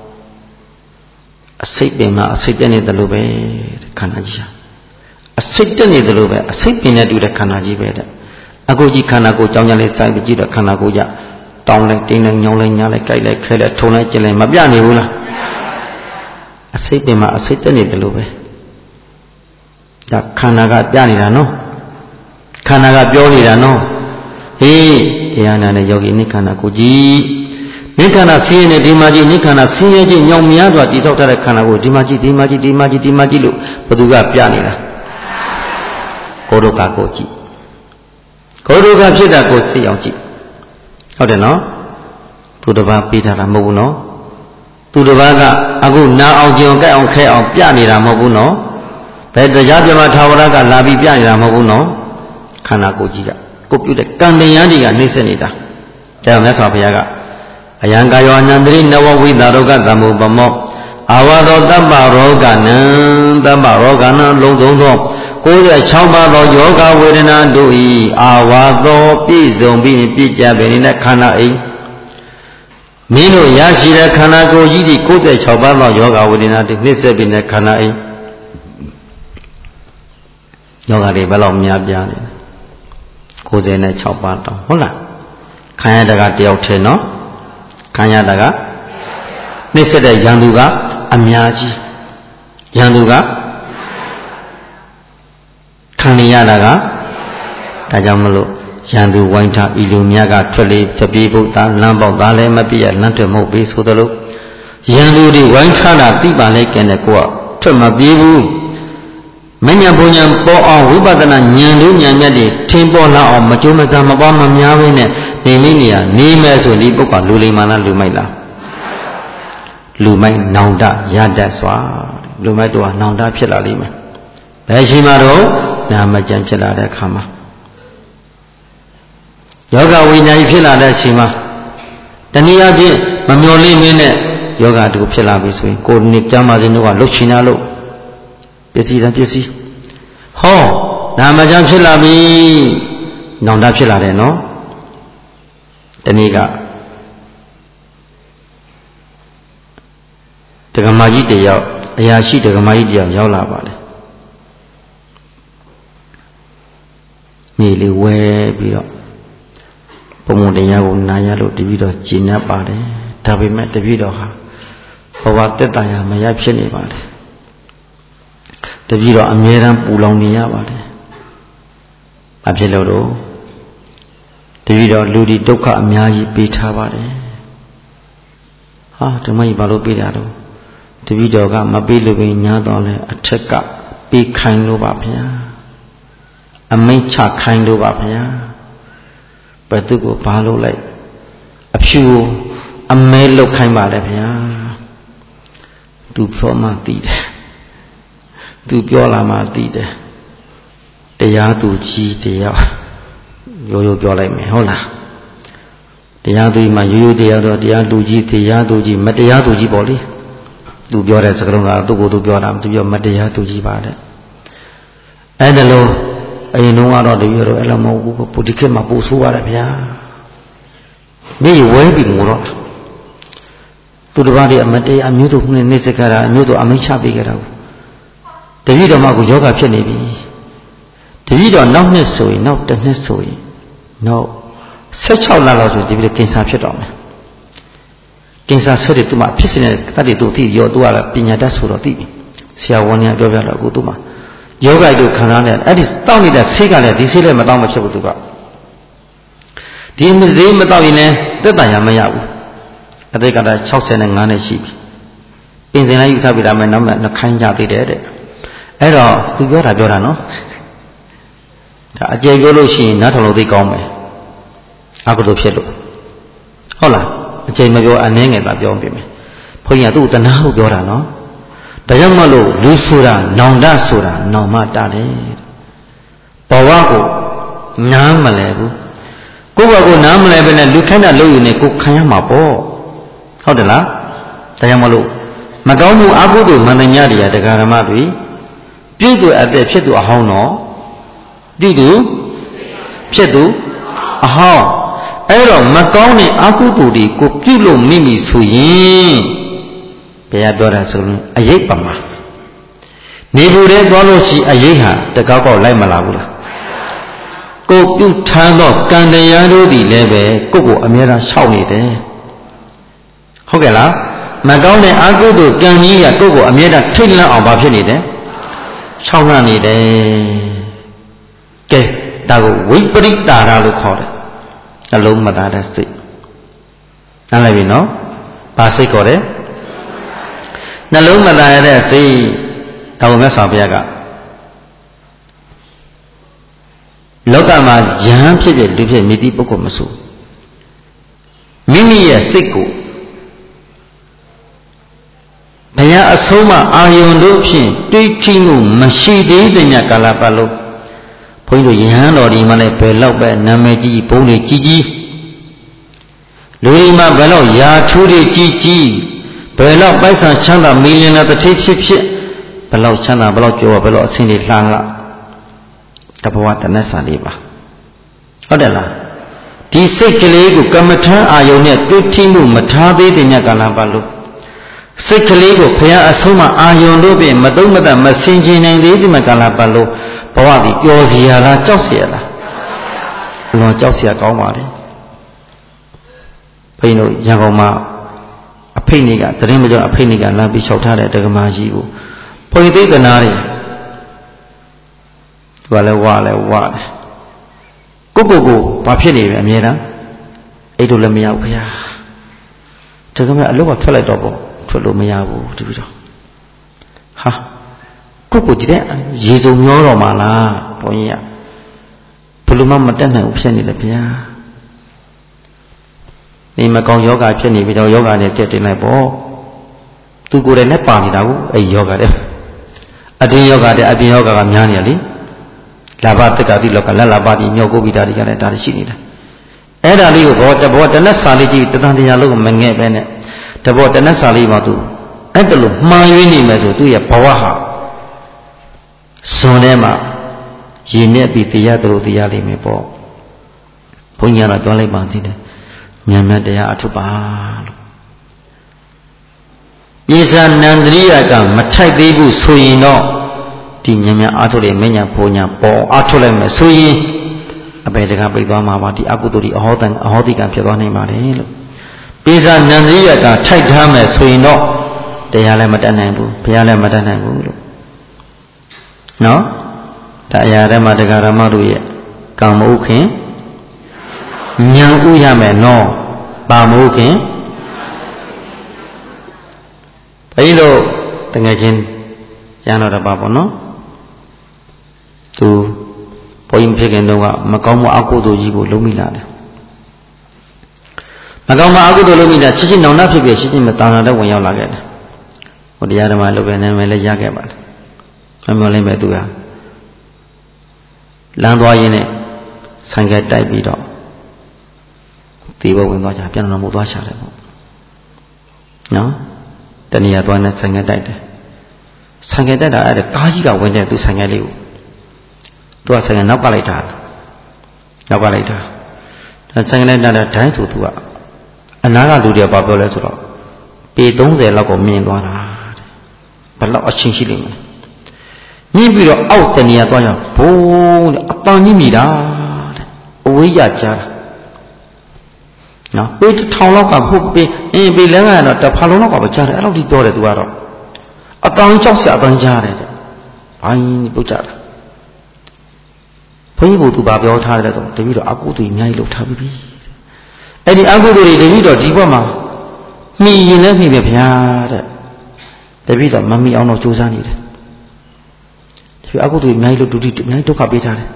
အစိတ်ပင်မှာအစိတ်တက်နေတယ်လို့ပဲခန္ဓာကြီးဟာအစိတ်တက်နေတယ်လို့ပဲအစိတ်ပင်နဲ့တူတဲ့ခန္ဓာကြီးပဲတဲ့အခုကြီးခန္ဓာကိုယ်ကြောင်းကြလေးစိုက်ပြီးကြည့်တော့ခန္ဓာကိုယ်ကြတောင်းလိုက်တင်းလိုက်ညောင်းလိုက်ညားလိုက်ကြိုက်လိုက်ခဲလိုက်ထုံလိုက်ကျင်လိုက်မပြနေဘူးလားအစိတ်ပင်မှာအစိတ်တက်နေတယ်လို့ပဲဒါခန္ဓာကပြနေတာနော်ခန္ဓာကပြောနေတာနော်ဟေးတရားနာနဲ့ယောဂီနိခန္ဓာကိုကြီးနိခန္ဓာဆင်းရဲနဲ့ဒီမှာကြီးနိခန္ဓာဆင်းရဲခြင်းညောင်များစွာတည်ထောက်ထားတဲ့ခန္ဓာကိုဒီမှာကြီးလို့ဘသူကပြနေတာကိုယ်ဒုက္ခကိုကြည့်ကိုယ်ဒုက္ခဖြစ်တာကိုသိအောင်ကြည့်ဟုတ်တယ်နော်သူတစ်ပါးပေးထားတာမဟုတ်ဘူးနော်သူတစ်ပါးကအခုနာအောင်ကြုံကြိုက်အောင်ခဲအောင်ပြနေတာမဟုတ်ဘူးနော်ဘယ်တရားပြမထာဝရကလာပြီးပြနေတာမဟုတ်ဘူးနော်ခန္ဓာကိုယ်ကြီးကကိုပြုတဲ့ကံတရားတွေကနှိမ့်ဆက်နေတာဒါကြောင့်မြတ်စွာဘုရားကအယံကာယောအနန္တရိနဝဝိတာရောဂသမုပမောအာဝသောတပ္ပရောဂနံလုံးစုံသော96ပါးသောယောဂဝေဒနာတို့၏အာဝသောပြည့်စုံပြီးပြည့်ကြပေနေတဲ့ခန္ဓာအိမင်းတို့ရရှိတဲ့ခန္ဓာကိုယ်ကြီးဒီ96ပါးသောယောဂဝေဒနာတွေနှိမ့်ဆက်ပြီးတဲ့ခန္ဓာအိယောဂတွေဘယ်လောက်များပြားနေလဲ96ပါးတောင်ဟုတ်လားခံရတာကတယောက်ထဲနော်ခံရတာကနှိမ့်ဆက်တဲ့ရန်သူကအများကြီးရန်သူကခံရတာကဒါကြောင့်မလို့ရန်သူဝိုင်းထားဤလူများကထွက်လေဖြပြေးဖို့သားလမ်းပေါက်သားလည်းမပြည့်ရလမ်းထွက်မဟုတ်ပြီဆိုသလိုရန်သူတွေဝိုင်းထားတာသိပါလေကဲနဲ့ကိုကထွက်မပြေးဘူးမဉ္ဇဉ်ဘုံဉဏ်ပေါ်အောင်ဝိပဿနာဉာဏ်တို့ဉာဏ်မြတ်တွေထင်ပေါ်လာအောင်မကြိုးမစားမပွားမများဘဲနဲ့နေမိနေရနေမယ်ဆိုဒီပုဂ္ဂိုလ်လူလိမ္မာလားလူမိုက်လားလူမိုက်နောင်တရတတ်စွာလူမိုက်တို့ကနောင်တဖြစ်လာလိမ့်မယ်ဘယ်ရှိမှတော့နာမကျန်ဖြစ်လာတဲ့အခါမှာယောဂဝိညာဉ်ဖြစ်လာတဲ့အချိန်မှာတနည်းအားဖြင့်မမျော်လင့်မင်းနဲ့ယောဂတူဖြစ်လာပြီဆိုရင်ကိုယ်နှစ်ကျမ်းမာခြင်းတို့ကလှုပ်ချင်တာလို့ပစ္စည်းတန်ပစ္စည်းဟောနာမကျန်ဖြစ်လာပြီနောင်တဖြစ်လာတယ်နော်တနည်းကဒကမာကြီးတယောက်အရာရှိဒကမာကြီးတယောက်ရောက်လာပါလေမြေလေးဝဲပြီးတော့ဘုံဘုံတရားကိုနာရလို့တပည့်တော်ကျင့်납ပါတယ်ဒါပေမဲ့တပည့်တော်ဟာဘဝတက်တရာမရဖြစ်နေပါတယ်တပည့်တော်အမြဲတမ်းပူလောင်နေရပါတယ်ဘာဖြစ်လို့တော့တပည့်တော်လူဒီဒုက္ခအများကြီးပေးထားပါတယ်ဟာဓမ္မကြီးဘာလို့ပေးတာတော့တပည့်တော်ကမပေးလို့ပဲညာတော့လဲအထက်ကပေးခိုင်းလို့ပါဗျာအမိန့်ချခိုင်းလို့ပါဗျာဘယ်သူကိုဘာလို့လိုက်အဖြူအမဲလောက်ခိုင်းပါလေဗျာသူပြောမှသိတယ်သူပြောလာမှသိတယ်တရားသူကြီးတရားရိုးရိုးပြောလိုက်မယ်ဟုတ်လားတရားသူကြီးမှရိုးရိုးတရားတော့တရားလူကြီးတရားသူကြီးမတရားသူကြီးပေါ့လေသူပြောတဲ့စကားလုံးကသူ့ကိုယ်သူပြောတာသူပြောမတရားသူကြီးပါတဲ့အဲ့ဒါလို့အရင်တုန်းကတော့တပြည့်တော့အဲ့လိုမဟုတ်ဘူးပုတိခေတ်မှာပို့ဆိုးရတယ်ဗျာမြေဝဲပြီးငိုတော့သူတစ်ပါးတည်းအမတရားအမျိုးတို့ခုနဲ့နေစကြတာအမျိုးတို့အမိန့်ချပေးကြတာတပြည့်တော်မှကိုယောဂဖြစ်နေပြီတပြည့်တော်နောက်နှစ်ဆိုရင်နောက်တစ်နှစ်ဆိုရင်နောက်16လလောက်ဆိုတပြည့်တော်ကင်ဆာဖြစ်တော့မယ်ကင်ဆာဆွဲတယ်သူမှဖြစ်နေတဲ့တတ်တွေသူသိရောသူကပညာတတ်ဆိုတော့သိပြီဆရာဝန်ကပြောပြတော့အခုသူမှယောဂိုက်တို့ခံစားနေအဲ့ဒီတောက်နေတဲ့ဆေးကလည်းဒီဆေးလည်းမတောက်မဖြစ်ဘူးသူကဒီဆေးမတောက်ရင်လည်းတက်တန်ရမရဘူးအတိတ်ကတည်းက65နဲ့ရှိပြီပင်စင်လည်းယူထားပြီဒါမှနောက်မှနှခိုင်းကြသေးတယ်တဲ့အဲ့တော့သူပြောတာနော်ဒါအကျေပြောလို့ရှိရင်နားထောင်လို့သိကောင်းမယ်အကုသိုလ်ဖြစ်လို့ဟုတ်လားအကျေမပြောအနှဲငယ်သာပြောပြမယ်ဘုန်းကြီးကသူ့တဏှာကိုပြောတာနော်ဒါကြောင့်မလို့လူဆိုတာနောင်တဆိုတာနောင်မတတယ်ဘဝကိုနားမလဲဘူးကိုယ့်ဘဝကိုနားမလဲပဲနဲ့လူခိုင်းတာလုပ်ယူနေကိုခံရမှာပေါ့ဟုတ်တယ်လားဒါကြောင့်မလို့မကောင်းမှုအကုသိုလ်မန္တညာတရားတရားဓမ္မတွေပြုသူအသက်ဖြစ်သူအဟောင်းတော့ပြုသူဖြစ်သူအဟောင်းအဲ့တော့မကောင်းတဲ့အကုသိုလ်တွေကိုပြုလို့မိမိဆိုရင်ဘယ်ရပြောတာဆိုရင်အရေးပါမှာနေဘူးတဲ့သွားလို့ရှိအရေးဟာတကောက်ကောက်လိုက်မလာဘူးလားကိုပြုထမ်းသောကံတရားတို့သည်လည်းပဲကိုယ့်ကိုအမြဲတမ်းရှောက်နေတယ်ဟုတ်ကဲ့လားမကောင်းတဲ့အကုသိုလ်ကံကြီးကကိုယ့်ကိုအမြဲတမ်းထိတ်လန့်အောင်ဘာဖြစ်နေတယ်ရှောက်နှံ့နေတယ်ကဲဒါကိုဝိပရိတာရလို့ခေါ်တယ်နှလုံးမသားတဲ့စိတ်နားလည်ပြီနော်ဘာစိတ်ခေါ်တယ်နှလုံးမသားရတဲ့စိတ်ဒါကိုမြတ်စွာဘုရားကလောကမှာယဟန်ဖြစ်ဖြစ်လူဖြစ်မြည်သည့်ပုဂ္ဂိုလ်မဆိုမိမိရဲ့စိတ်ကိုဘုရားအဆုံးမအာယုန်တို့ဖြင့်တွေးထိမှုမရှိသေးတဲ့ညကာလပတ်လုံးဘုန်းကြီးတို့ယဟန်တော်ဒီမှာလည်းဘယ်လောက်ပဲနာမည်ကြီးဘုန်းတွေကြီးလူဒီမှာဘယ်လောက်ယာထူးတွေကြီးဘယ်လောက်ပိုက်ဆံချမ်းသာမီလီယံတစ်ထိပ်ဖြစ်ဘယ်လောက်ချမ်းသာဘယ်လောက်ကျော်ဘယ်လောက်အဆင်းတွေလှမ်းလာတဘဝတနတ်စာလေးပါဟုတ်တယ်လားဒီစိတ်ကလေးကိုကမ္မထမ်းအာယုန်နဲ့တွေးထိမှုမထားသေးတဲ့ညကာလပတ်လုံးစိတ်ကလေးကိုဘုရားအဆုံးမအာယုန်တို့ဖြင့်မတုံ့မတမဆင်ခြင်နိုင်သေးတဲ့ညကာလပတ်လုံးဘဝဒီပျော်စရာလားကြောက်စရာလားလွန်ကြောက်စရာကောင်းပါလေဘုန်းကြီးတို့ရန်ကုန်မှာအဖိတ်နေကသတင်းမကြောက်အဖိတ်နေကလာပြီးလျှောက်ထားတဲ့ဒကမာကြီးကိုဘုန်းကြီးသိက္ခာနာတွေသူကလည်းဝါတယ်ကိုဘာဖြစ်နေပြီအမြဲတမ်းအဲ့တို့လည်းမရောက်ဘုရားဒကမာအလုပ်ကထွက်လိုက်တော့ပေါ့ထွက်လို့မရဘူးတပည့်တော်ဟာပုဂ္ဂိုလ်ဒီတဲ့ရေစုံမျောတော်မှာလားဘုန်းကြီးကဘယ်လိုမှမတတ်နိုင်ဘူးဖြစ်နေတယ်ဗျာနေမကောင်းယောဂဖြစ်နေပြီတော့ယောဂနဲ့တက်တင်လိုက်ပေါ့သူကိုယ်တိုင်နဲ့ပါနေတာကိုအဲ့ယောဂတဲ့အတင်းယောဂတဲ့အပြင်ယောဂကများနေရလေလာဘတက္ကတိလောကလက်လာပါတိညောကိုပိတာတွေကလည်းဒါရှိနေတာအဲ့ဒါလေးကိုဘောတနက်စာလေးကြည့်တန်တရားလုံးမငဲ့ပဲနဲ့တဘောတနက်စာလေးမှာသူအဲ့ဒါလို့မှားယွင်းနေမယ်ဆိုသူ့ရဲ့ဘဝဟာဇွန်ထဲမှာရည်နဲ့ပြီးတရားတို့တရားလေးမယ်ပေါ့ဘုန်းကြီးကတော့ပြောလိုက်ပါသေးတယ်မြန်မြန်တရားအထုပါလို့ပိဿနန္ဒရိယကမထိုက်သေးဘူးဆိုရင်တော့ဒီမြန်မြန်အထုလေးမညာဘုံညာပေါ်အထုလိုက်မယ်ဆိုရင်အပေတကပိတ်သွားမှာပါဒီအကုသိုလ်ဒီအဟောတိကံဖြစ်သွားနိုင်ပါတယ်လို့ပိဿနန္ဒရိယကထိုက်ထားမယ်ဆိုရင်တော့တရားလည်းမတတ်နိုင်ဘူးဘုရားလည်းမတတ်နိုင်ဘူးလို့နော်ဒါအရာဓမ္မတရားဓမ္မတို့ရဲ့ကံမဟုတ်ခင်ဉာဏ်ဥရမယ်နော်ပါမဟုတ်ခင်ဘယ်လိုတကယ်ချင်းကျမ်းတော်တပါပေါ့နော်သူဘုရင်ဖြစ်ခင်တော့ကမကောင်းမှုအကုသိုလ်ကြီးကိုလုံးမိလာတယ်မကောင်းမှုအကုသိုလ်လုံးမိလာချစ်ချင်းနောင်တဖြစ်ဖြစ်ရှိချင်းမတာနာတဲ့ဝင်ရောက်လာခဲ့တယ်ဟိုတရားဓမ္မလုပ်ပဲနာမည်လည်းရခဲ့ပါတယ်မမျောလိမ့်မယ်သူကလမ်းသွားရင်းနဲ့ဆိုင်ကတိုက်ပြီးတော့ဒီဘဝင်သွားကြပြန်တော်မူသွားချတယ်ပေါ့နော်တဏှာသွားနဲ့ဆိုင်ကတိုက်တယ်ဆိုင်ကတိုက်တာအဲ့ဒါကားကြီးကဝင်တဲ့သူဆိုင်ကလေးကိုသူကဆိုင်ကနောက်ကလိုက်တာဒါဆိုင်ကလိုက်တာဒိုင်းဆိုသူကအနာကလူတွေဘာပြောလဲဆိုတော့ပေ30လောက်ကိုမြင်သွားတာဘယ်လောက်အချင်းရှိလိမ့်မလဲမြင်ပြီးတော့အောက်တဏှာသွားရဘိုးတဲ့အပန်းကြီးမိတာတဲ့အဝေးရကြားတာနော်ပေ1000လောက်ကဖို့ပေလမ်းကတော့တစ်ဖာလုံးလောက်ကပဲကြားတယ်အဲ့လိုဒီပြောတယ်သူကတော့အတောင်ကြောက်စရာအတောင်ကြားတယ်တဲ့ဘိုင်းပုတ်ကြတာဘုန်းကြီးကသူဘာပြောထားတယ်ဆိုတပည့်တော်အကုသိုလ်အများကြီးလုပ်ထားပြီအဲ့ဒီအကုသိုလ်တွေတပည့်တော်ဒီဘက်မှာမှီရင်လည်းမှီပဲဗျာတဲ့တပည့်တော်မမှီအောင်တော့ကြိုးစားနေတယ်ဒီအကုသိုလ်အများကြီးလို့အများကြီးဒုက္ခပေးထားတယ်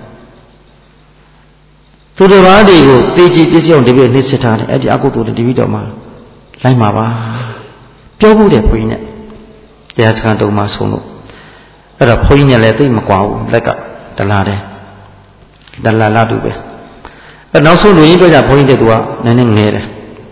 သူတော်ဘာတွေကိုတေးကြည့်ပြည့်စုံတပည့်နှိမ့်စစ်ထားတယ်အဲ့ဒီအကုသိုလ်တွေတပည့်တော်မှာလိုက်မှာပါပြောဖို့တဲ့ဘုန်းကြီးနဲ့တရားစခန်းတုံးမှာဆုံးလို့အဲ့တော့ဘုန်းကြီးနဲ့လည်းသိမကွာဘူးလက်ကတလားတယ်တလားလာတူပဲအဲ့နောက်ဆုံးလူကြီးတို့ကြဘုန်းကြီးတဲ့သူကနည်းနည်းငဲတယ်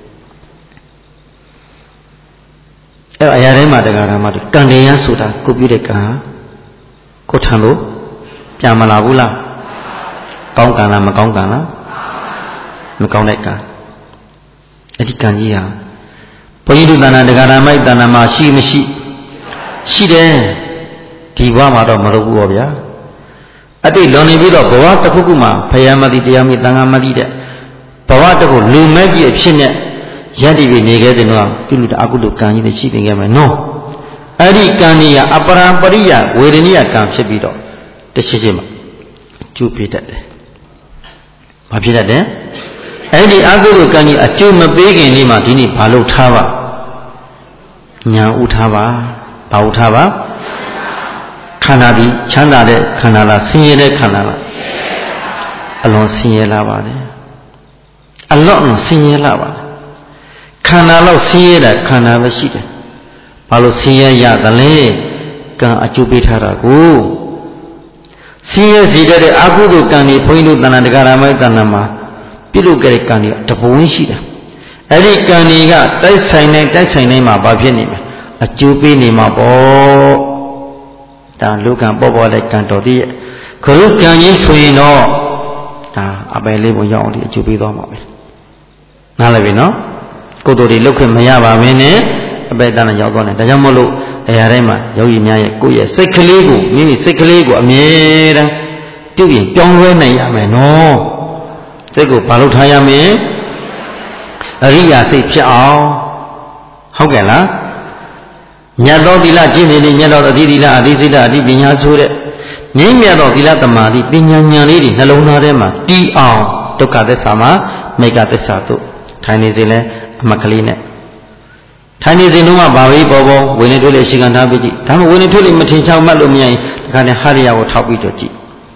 အဲ့အရာတိုင်းမှာတရားဓမ္မတွေကံတရားဆိုတာကိုပြုတဲ့ကံကိုထံလို့ပြန်မလာဘူးလားကောင်းကံလားမကောင်းကံလားမကောင်းတဲ့ကံအဲ့ဒီကံကြီးဟာဘုန်းကြီးတို့တဏ္ဍာတရားဓမ္မတဏ္ဍာမှာရှိမရှိရှိတယ်ဒီဘဝမှာတော့မလုပ်ဘူးပေါ့ဗျာအတိတ်လွန်နေပြီးတော့ဘဝတစ်ခုခုမှာဖယားမသိတရားမသိသံဃာမသိတဲ့ဘဝတစ်ခုလူမဲ့ကြီးအဖြစ်နဲ့ယက်တည်ပြီးနေခဲ့တဲ့တော့ပြုလို့အကုသိုလ်ကံကြီးတွေရှိနေခဲ့မယ်နော်အဲ့ဒီကံကြီးကအပရံပရိယဝေဒနိယကံဖြစ်ပြီးတော့တစ်ချက်ချင်းမှာကျိုးပေးတတ်တယ်။ဘာဖြစ်တတ်တယ်။အဲ့ဒီအကုသိုလ်ကံကြီးအကျိုးမပေးခင်လေးမှာဒီနေ့ဘာလို့ထားပါညာဥထားပါဘာဥထားပါခန္ဓာဒီချမ်းသာတဲ့ခန္ဓာလားဆင်းရဲတဲ့ခန္ဓာလားအလွန်ဆင်းရဲလာပါတယ်အလွန်ဆင်းရဲလာပါတယ်ခန္ဓာလောက်ဆင်းရဲတာခန္ဓာပဲရှိတယ်ဘာလို့ဆင်းရဲရသလဲကံအကျိုးပေးထားတာကိုဆင်းရဲစေတဲ့အကုသိုလ်ကံတွေဘုန်းကြီးတို့တဏ္ဍာတရားဓမ္မတဏ္ဍာမှာပြုလုပ်ကြတဲ့ကံတွေတပုံရှိတယ်အဲ့ဒီကံတွေကတိုက်ဆိုင်နေမှာဘာဖြစ်နေမလဲအကျိုးပေးနေမှာပေါ့ဒါလူကံပေါ်တဲ့ကံတော်တည်းရဲ့ခရုကံကြီးဆိုရင်တော့ဒါအပယ်လေးပုံရောက်အောင်ဒီအကျိုးပေးသွားမှာပဲနားလည်ပြီနော်ကုသိုလ်တွေလုပ်ခွင့်မရပါမင်းနဲ့အပယ်တန်းရောက်သွားတယ်ဒါကြောင့်မို့လို့အရာတိုင်းမှာယောဂီများရဲ့ကိုယ့်ရဲ့စိတ်ကလေးကိုမိမိစိတ်ကလေးကိုအမြဲတမ်းပြုပြင်ပြောင်းလဲနိုင်ရမယ်နော်စိတ်ကိုဘာလို့ထားရမလဲအရိယာစိတ်ဖြစ်အောင်ဟုတ်ကဲ့လားမြတ်သောသီလကျင့်နေမြတ်သောအတိသီလအတိစိတ္တအတိပညာဆိုတဲ့ငြိမ့်မြတ်သောသီလသမာဓိပညာဉာဏ်လေးတွေနှလုံးသားထဲမှာတည်အောင်ဒုက္ခသစ္စာမှာမေဃသစ္စာတို့ထိုင်နေစေလဲအမှတ်ကလေးနဲ့ထိုင်နေစဉ်တုန်းကဘာပဲပေါ်ဝေနေထွေးလေရှိခံထားပြီးကြည့်ဒါမှဝေနေထွေးလေမထင်ချောက်မှတ်လို့မရရင်ခါနဲ့ဟာရိယာကိုထောက်ပြီးတော့ကြည့်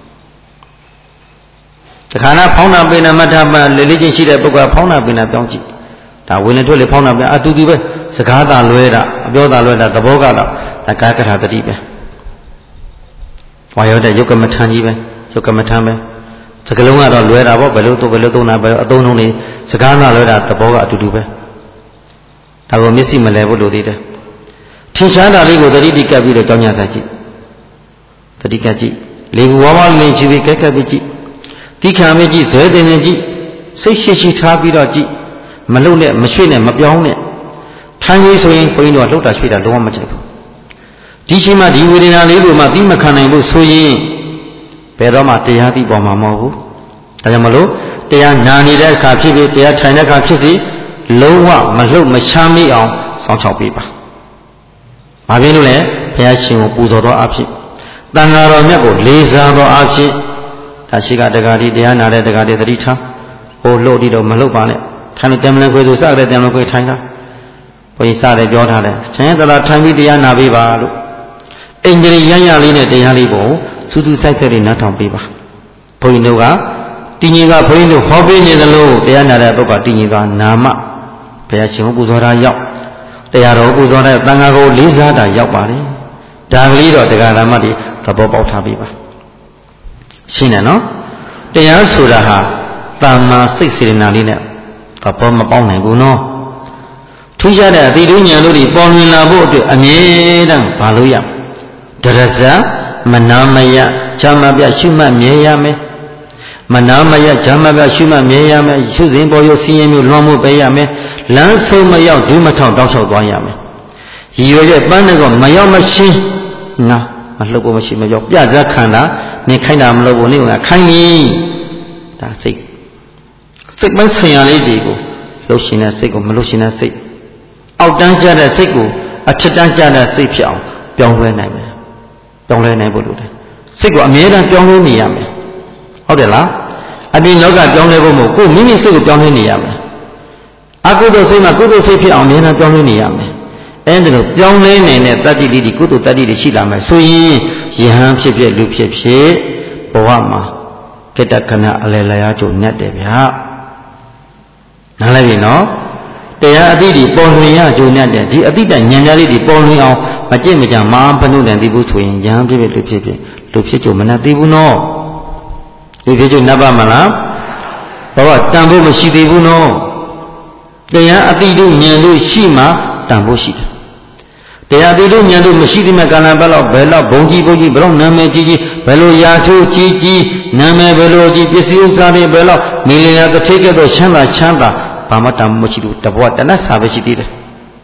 တခါနာဖောင်းနာပိဏမထပလေလေးချင်းရှိတဲ့ပုဂ္ဂိုလ်ဖောင်းနာပိဏပြောင်းကြည့်ဒါဝင်လေထွက်လေဖောင်းနာပိဏအတူတူပဲစကားသာလွဲတာအပြောသာလွဲတာသဘောကတော့ဒါကာကထာတတိပဲဝါရောတဲ့ယုတ်ကမထန်ကြီးပဲယုတ်ကမထန်ပဲစကလုံးကတော့လွဲတာပေါ့ဘယ်လိုသုံးတာပဲအသုံးလုံးလေးစကားသာလွဲတာသဘောကအတူတူပဲဒါကိုမျက်စိမလဲဘူးလို့သေးတယ်ထင်ရှားတာလေးကိုတတိတိကပ်ပြီးတော့ကြောင်းညစာကြည့်တတိကပ်ကြည့်လေကူဝါဝလင်းချီပြီးကပ်ပြီးကြည့်တိခံမကြည့်ဇဲတင်နေကြည့်စိတ်ရှိထားပြီးတော့ကြည့်မလုံနဲ့မရွှေ့နဲ့မပြောင်းနဲ့ထိုင်ပြီးဆိုရင်ဘုန်းကြီးတို့ကလှုပ်တာရွှေ့တာလုံးဝမကြိုက်ဘူးဒီချိန်မှာဒီဝေဒနာလေးကိုမှသိမခံနိုင်ဘူးဆိုရင်ဘယ်တော့မှတရားသိပေါ်မှာမဟုတ်ဘူးဒါကြောင့်မလို့တရားနာနေတဲ့အခါဖြစ်ဖြစ်တရားထိုင်တဲ့အခါဖြစ်စီလုံးဝမလှုပ်မချမ်းမိအောင်စောင့်ရှောက်ပေးပါဘာဖြစ်လို့လဲဘုရားရှင်ကိုပူဇော်သောအဖြစ်တန်ဃာတော်မြတ်ကိုလေးစားသောအဖြစ်ဒါရှိကတက္ကတိတရားနာတဲ့တက္ကတိသတိထားဟိုလှုပ်ဒီတော့မလှုပ်ပါနဲ့ထိုင်လို့တမန်ခွေဆိုစတဲ့တမန်ခွေထိုင်တာဘုန်းကြီးစတယ်ပြောထားတယ်ချင်းတလားထိုင်ပြီးတရားနာပေးပါလို့အင်္ဂလိပ်ရရလေးနဲ့တရားလေးကိုစူးစူးဆိုင်ဆိုင်လေးနားထောင်ပေးပါဘုန်းကြီးတို့ကတည်ငြိမ်ကဘုန်းကြီးတို့ဟောပေးနေသလိုတရားနာတဲ့ပုဂ္ဂိုလ်တည်ငြိမ်ကနာမဘုရားရှင်ကိုပူဇော်တာရောက်တရားတော်ပူဇော်တဲ့သံဃာကိုလေးစားတာရောက်ပါလေဒါကလေးတော့တရားဓမ္မတွေသဘောပေါက်ထားပေးပါရှင်းတယ်နော်တရားဆိုတာဟာတမ္မာစိတ်စေတနာလေးနဲ့သဘောမပေါက်နိုင်ဘူးနော်ထူးခြားတဲ့အတိတုဉာဏ်တို့တွေပေါ်လွင်လာဖို့အတွက်အမြဲတမ်းဘာလို့ရဒရဇမနာမယဇမပြရှုမှတ်မြဲရမယ်မနာမယဇမပြရှုမှတ်မြဲရမယ်ရှုစဉ်ပေါ်ရစည်းရင်မျိုးလွန်မှုပေးရမယ်လမ်းဆုံးမရောက်ဒုမထောင်တောက်လျှောက်သွားရမယ်ရည်ရွယ်ချက်ပန်းတဲ့ကမရောက်မရှင်းငါမလှုပ်ဖို့မရှိမရောက်ပြဇက်ခန္ဓာနေခိုင်းတာမလုပ်ဘူးနေကခိုင်းပြီဒါစိတ်ပိုင်းဆိုင်ရာလေးတွေကိုလှုပ်ရှင်တဲ့စိတ်ကိုမလှုပ်ရှင်တဲ့စိတ်အောက်တန်းကျတဲ့စိတ်ကိုအထက်တန်းကျတဲ့စိတ်ဖြစ်အောင်ပြောင်းလဲနိုင်မယ်ပြောင်းလဲနိုင်ဖို့လိုတယ်စိတ်ကိုအမြဲတမ်းပြောင်းလဲနေရမယ်ဟုတ်တယ်လားအပြင်လောကပြောင်းလဲဖို့မဟုတ်ကိုမိမိစိတ်ကိုပြောင်းလဲနေရမယ်အကုသိုလ်စိတ်မှာကုသိုလ်စိတ်ဖြစ်အောင်အမြဲတမ်းပြောင်းလဲနေရမယ်အဲဒီလိုပြောင်းလဲနေတဲ့တတ္တိလေးဒီကုသိုလ်တတ္တိတွေရှိလာမယ်ဆိုရင်ယဟန်ဖြစ်ဖြစ်လူဖြစ်ဖြစ်ဘဝမှာကိတ္တခဏအလယ်လျားကျုံညတ်တယ်ဗျာနားလည်ပြီနော်တရားအတိတွေပေါ်လွင်ရကျုံညတ်တယ်ဒီအတိတဉာဏ်ကြားလေးတွေပေါ်လွင်အောင်မကြင့်မကြမာဘနုတန်သိဘူးဆိုရင်ယဟန်ဖြစ်ဖြစ်လူဖြစ်ဖြစ်လူဖြစ်ကျုံမနှက်သေးဘူးနော်လူဖြစ်ကျုံနှက်ပါမလားဘဝတန်ဖို့မရှိသေးဘူးနော်တရားအတိတို့ဉာဏ်တို့ရှိမှတန်ဖို့ရှိတယ်တရားအတိတို့ဉာဏ်တို့မရှိသေးမှကာလဘယ်လောက်ဘယ်ဘုံကြီးဘယ်လောက်နာမည်ကြီးဘယ်လိုရာထိုးကြီးနာမည်ဘယ်လိုကြီးပစ္စည်းဥစ္စာတွေဘယ်လောက်မီလီယာတစ်ထိပ်ကဲ့သို့ချမ်းသာဘာမှတန်ဖို့မရှိဘူးတဘဝတဏှစာပဲရှိသေးတယ်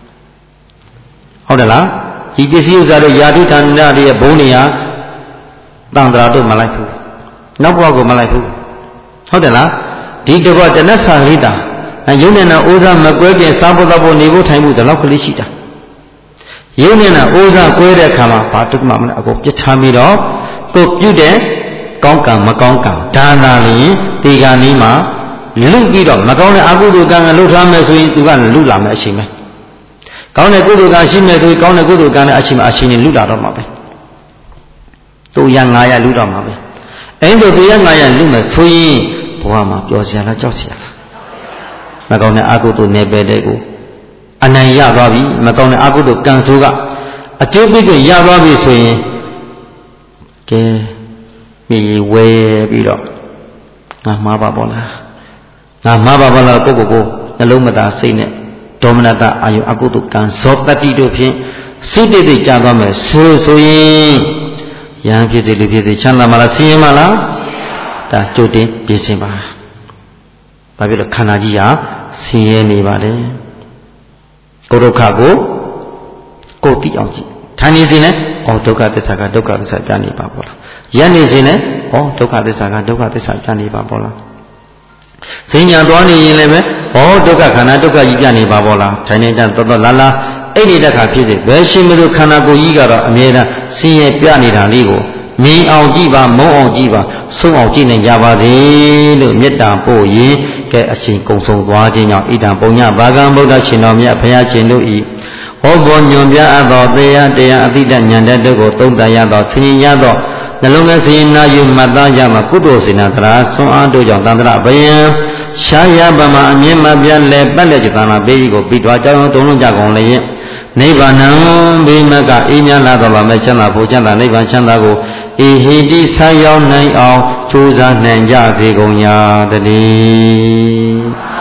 ဟုတ်တယ်လားဒီပစ္စည်းဥစ္စာတွေယာထုဌာနတွေရဲ့ဘုံနေရာတန်ត្រာတို့မလိုက်ဘူးနောက်ဘဝကိုမလိုက်ဘူးဟုတ်တယ်လားဒီတဘဝတဏှစာလေးတာယုံနေတာအိုးစားမကွဲပြင်စားဖို့တော့နေဖို့ထိုင်ဖို့ဒီလောက်ကလေးရှိတာယုံနေတာအိုးစားကွဲတဲ့အခါမှာဘာတုမှမလဲအကုန်ပြစ်ထားပြီးတော့ကိုပြုတ်တဲ့ကောင်းကံမကောင်းကံဒါသာလျင်ဒီကနေ့မှာလူပြီးတော့မကောင်းတဲ့အကုသိုလ်ကံကလှုပ်ထားမယ်ဆိုရင်သူကလူလာမယ်အချိန်ပဲကောင်းတဲ့ကုသိုလ်ကရှိမယ်ဆိုရင်ကောင်းတဲ့ကုသိုလ်ကံနဲ့အချိန်မှာအချိန်နဲ့လူလာတော့မှာပဲသူရ900လူတော့မှာပဲအဲ့ဒီသူရ900လူမယ်ဆိုရင်ဘဝမှာပျော်စရာလားကြောက်စရာလားမကောင်းတဲ့အကုသိုလ်နယ်ပယ်တဲ့ကိုအနိုင်ရသွားပြီမကောင်းတဲ့အကုသိုလ်ကံဆိုးကအကျိုးပေးပြီးရသွားပြီဆိုရင်ကဲမြေဝဲပြီးတော့ငါမှားပါပေါ့လားငါမှားပါပေါ့လားကိုနှလုံးမသားစိတ်နဲ့ဒေါမနတအာယုအကုသိုလ်ကံဇောတတိတို့ဖြင့်စိတ်တိတ်ကြသွားမယ်ဆိုရင်ယဟန်ဖြစ်စေလူဖြစ်စေချမ်းသာမလားဆင်းရဲမလားဒါကြိုတင်ပြင်ဆင်ပါဘာဖြစ်လို့ခန္ဓာကြီးဟာဆင်းရဲနေပါလေကိုဒုက္ခကိုသိအောင်ကြည့်ထိုင်နေစဉ်နဲ့ဩဒုက္ခသစ္စာကဒုက္ခသစ္စာပြနေပါပေါ့လားရပ်နေစဉ်နဲ့ဩဒုက္ခသစ္စာကဒုက္ခသစ္စာပြနေပါပေါ့လားဈဉ္ညာသွားနေရင်လည်းပဲဩဒုက္ခခန္ဓာဒုက္ခကြီးပြနေပါပေါ့လားထိုင်နေကြတော်လာအဲ့ဒီတက်ခါဖြစ်စေဘယ်ရှိမလို့ခန္ဓာကိုယ်ကြီးကတော့အမြဲတမ်းဆင်းရဲပြနေတာလေးကိုမြင်အောင်ကြည့်ပါမုန်းအောင်ကြည့်ပါဆုံးအောင်ကြည့်နိုင်ကြပါစေလို့မေတ္တာပို့ရင်ကဲအရှင်ကုံဆုံးသွားခြင်းကြောင့်ဣဒံပုံညဘာကံဗုဒ္ဓရှင်တော်မြတ်ဘုရားရှင်တို့ဤဝဟောဘောညွန်ပြအပ်သောတရားတရားအတိတ်ဉာဏ်တတ်ကိုသုံးသပ်ရသောဆင်ញင်ရသောနှလုံးသားစေနာယူမှတ်သားရမှာကုသိုလ်စေနာတရားဆွမ်းအားတို့ကြောင့်တန္တရဘယံရှားရပါမှာအမြင့်မပြတ်လဲပတ်လက်จิตနာပေကြီးကိုပြီးတော့ကြောင်းသုံးလုံးကြကုန်လျင်နိဗ္ဗာန်ဘေးမကအေးမြလာတော်ပါမဲ့ချမ်းသာဖို့ချမ်းသာနိဗ္ဗာန်ချမ်းသာကိုအေဟိတိဆက်ရောက်နိုင်အောင်ကြိုးစားနိုင်ကြစေကုန်ရာတည်း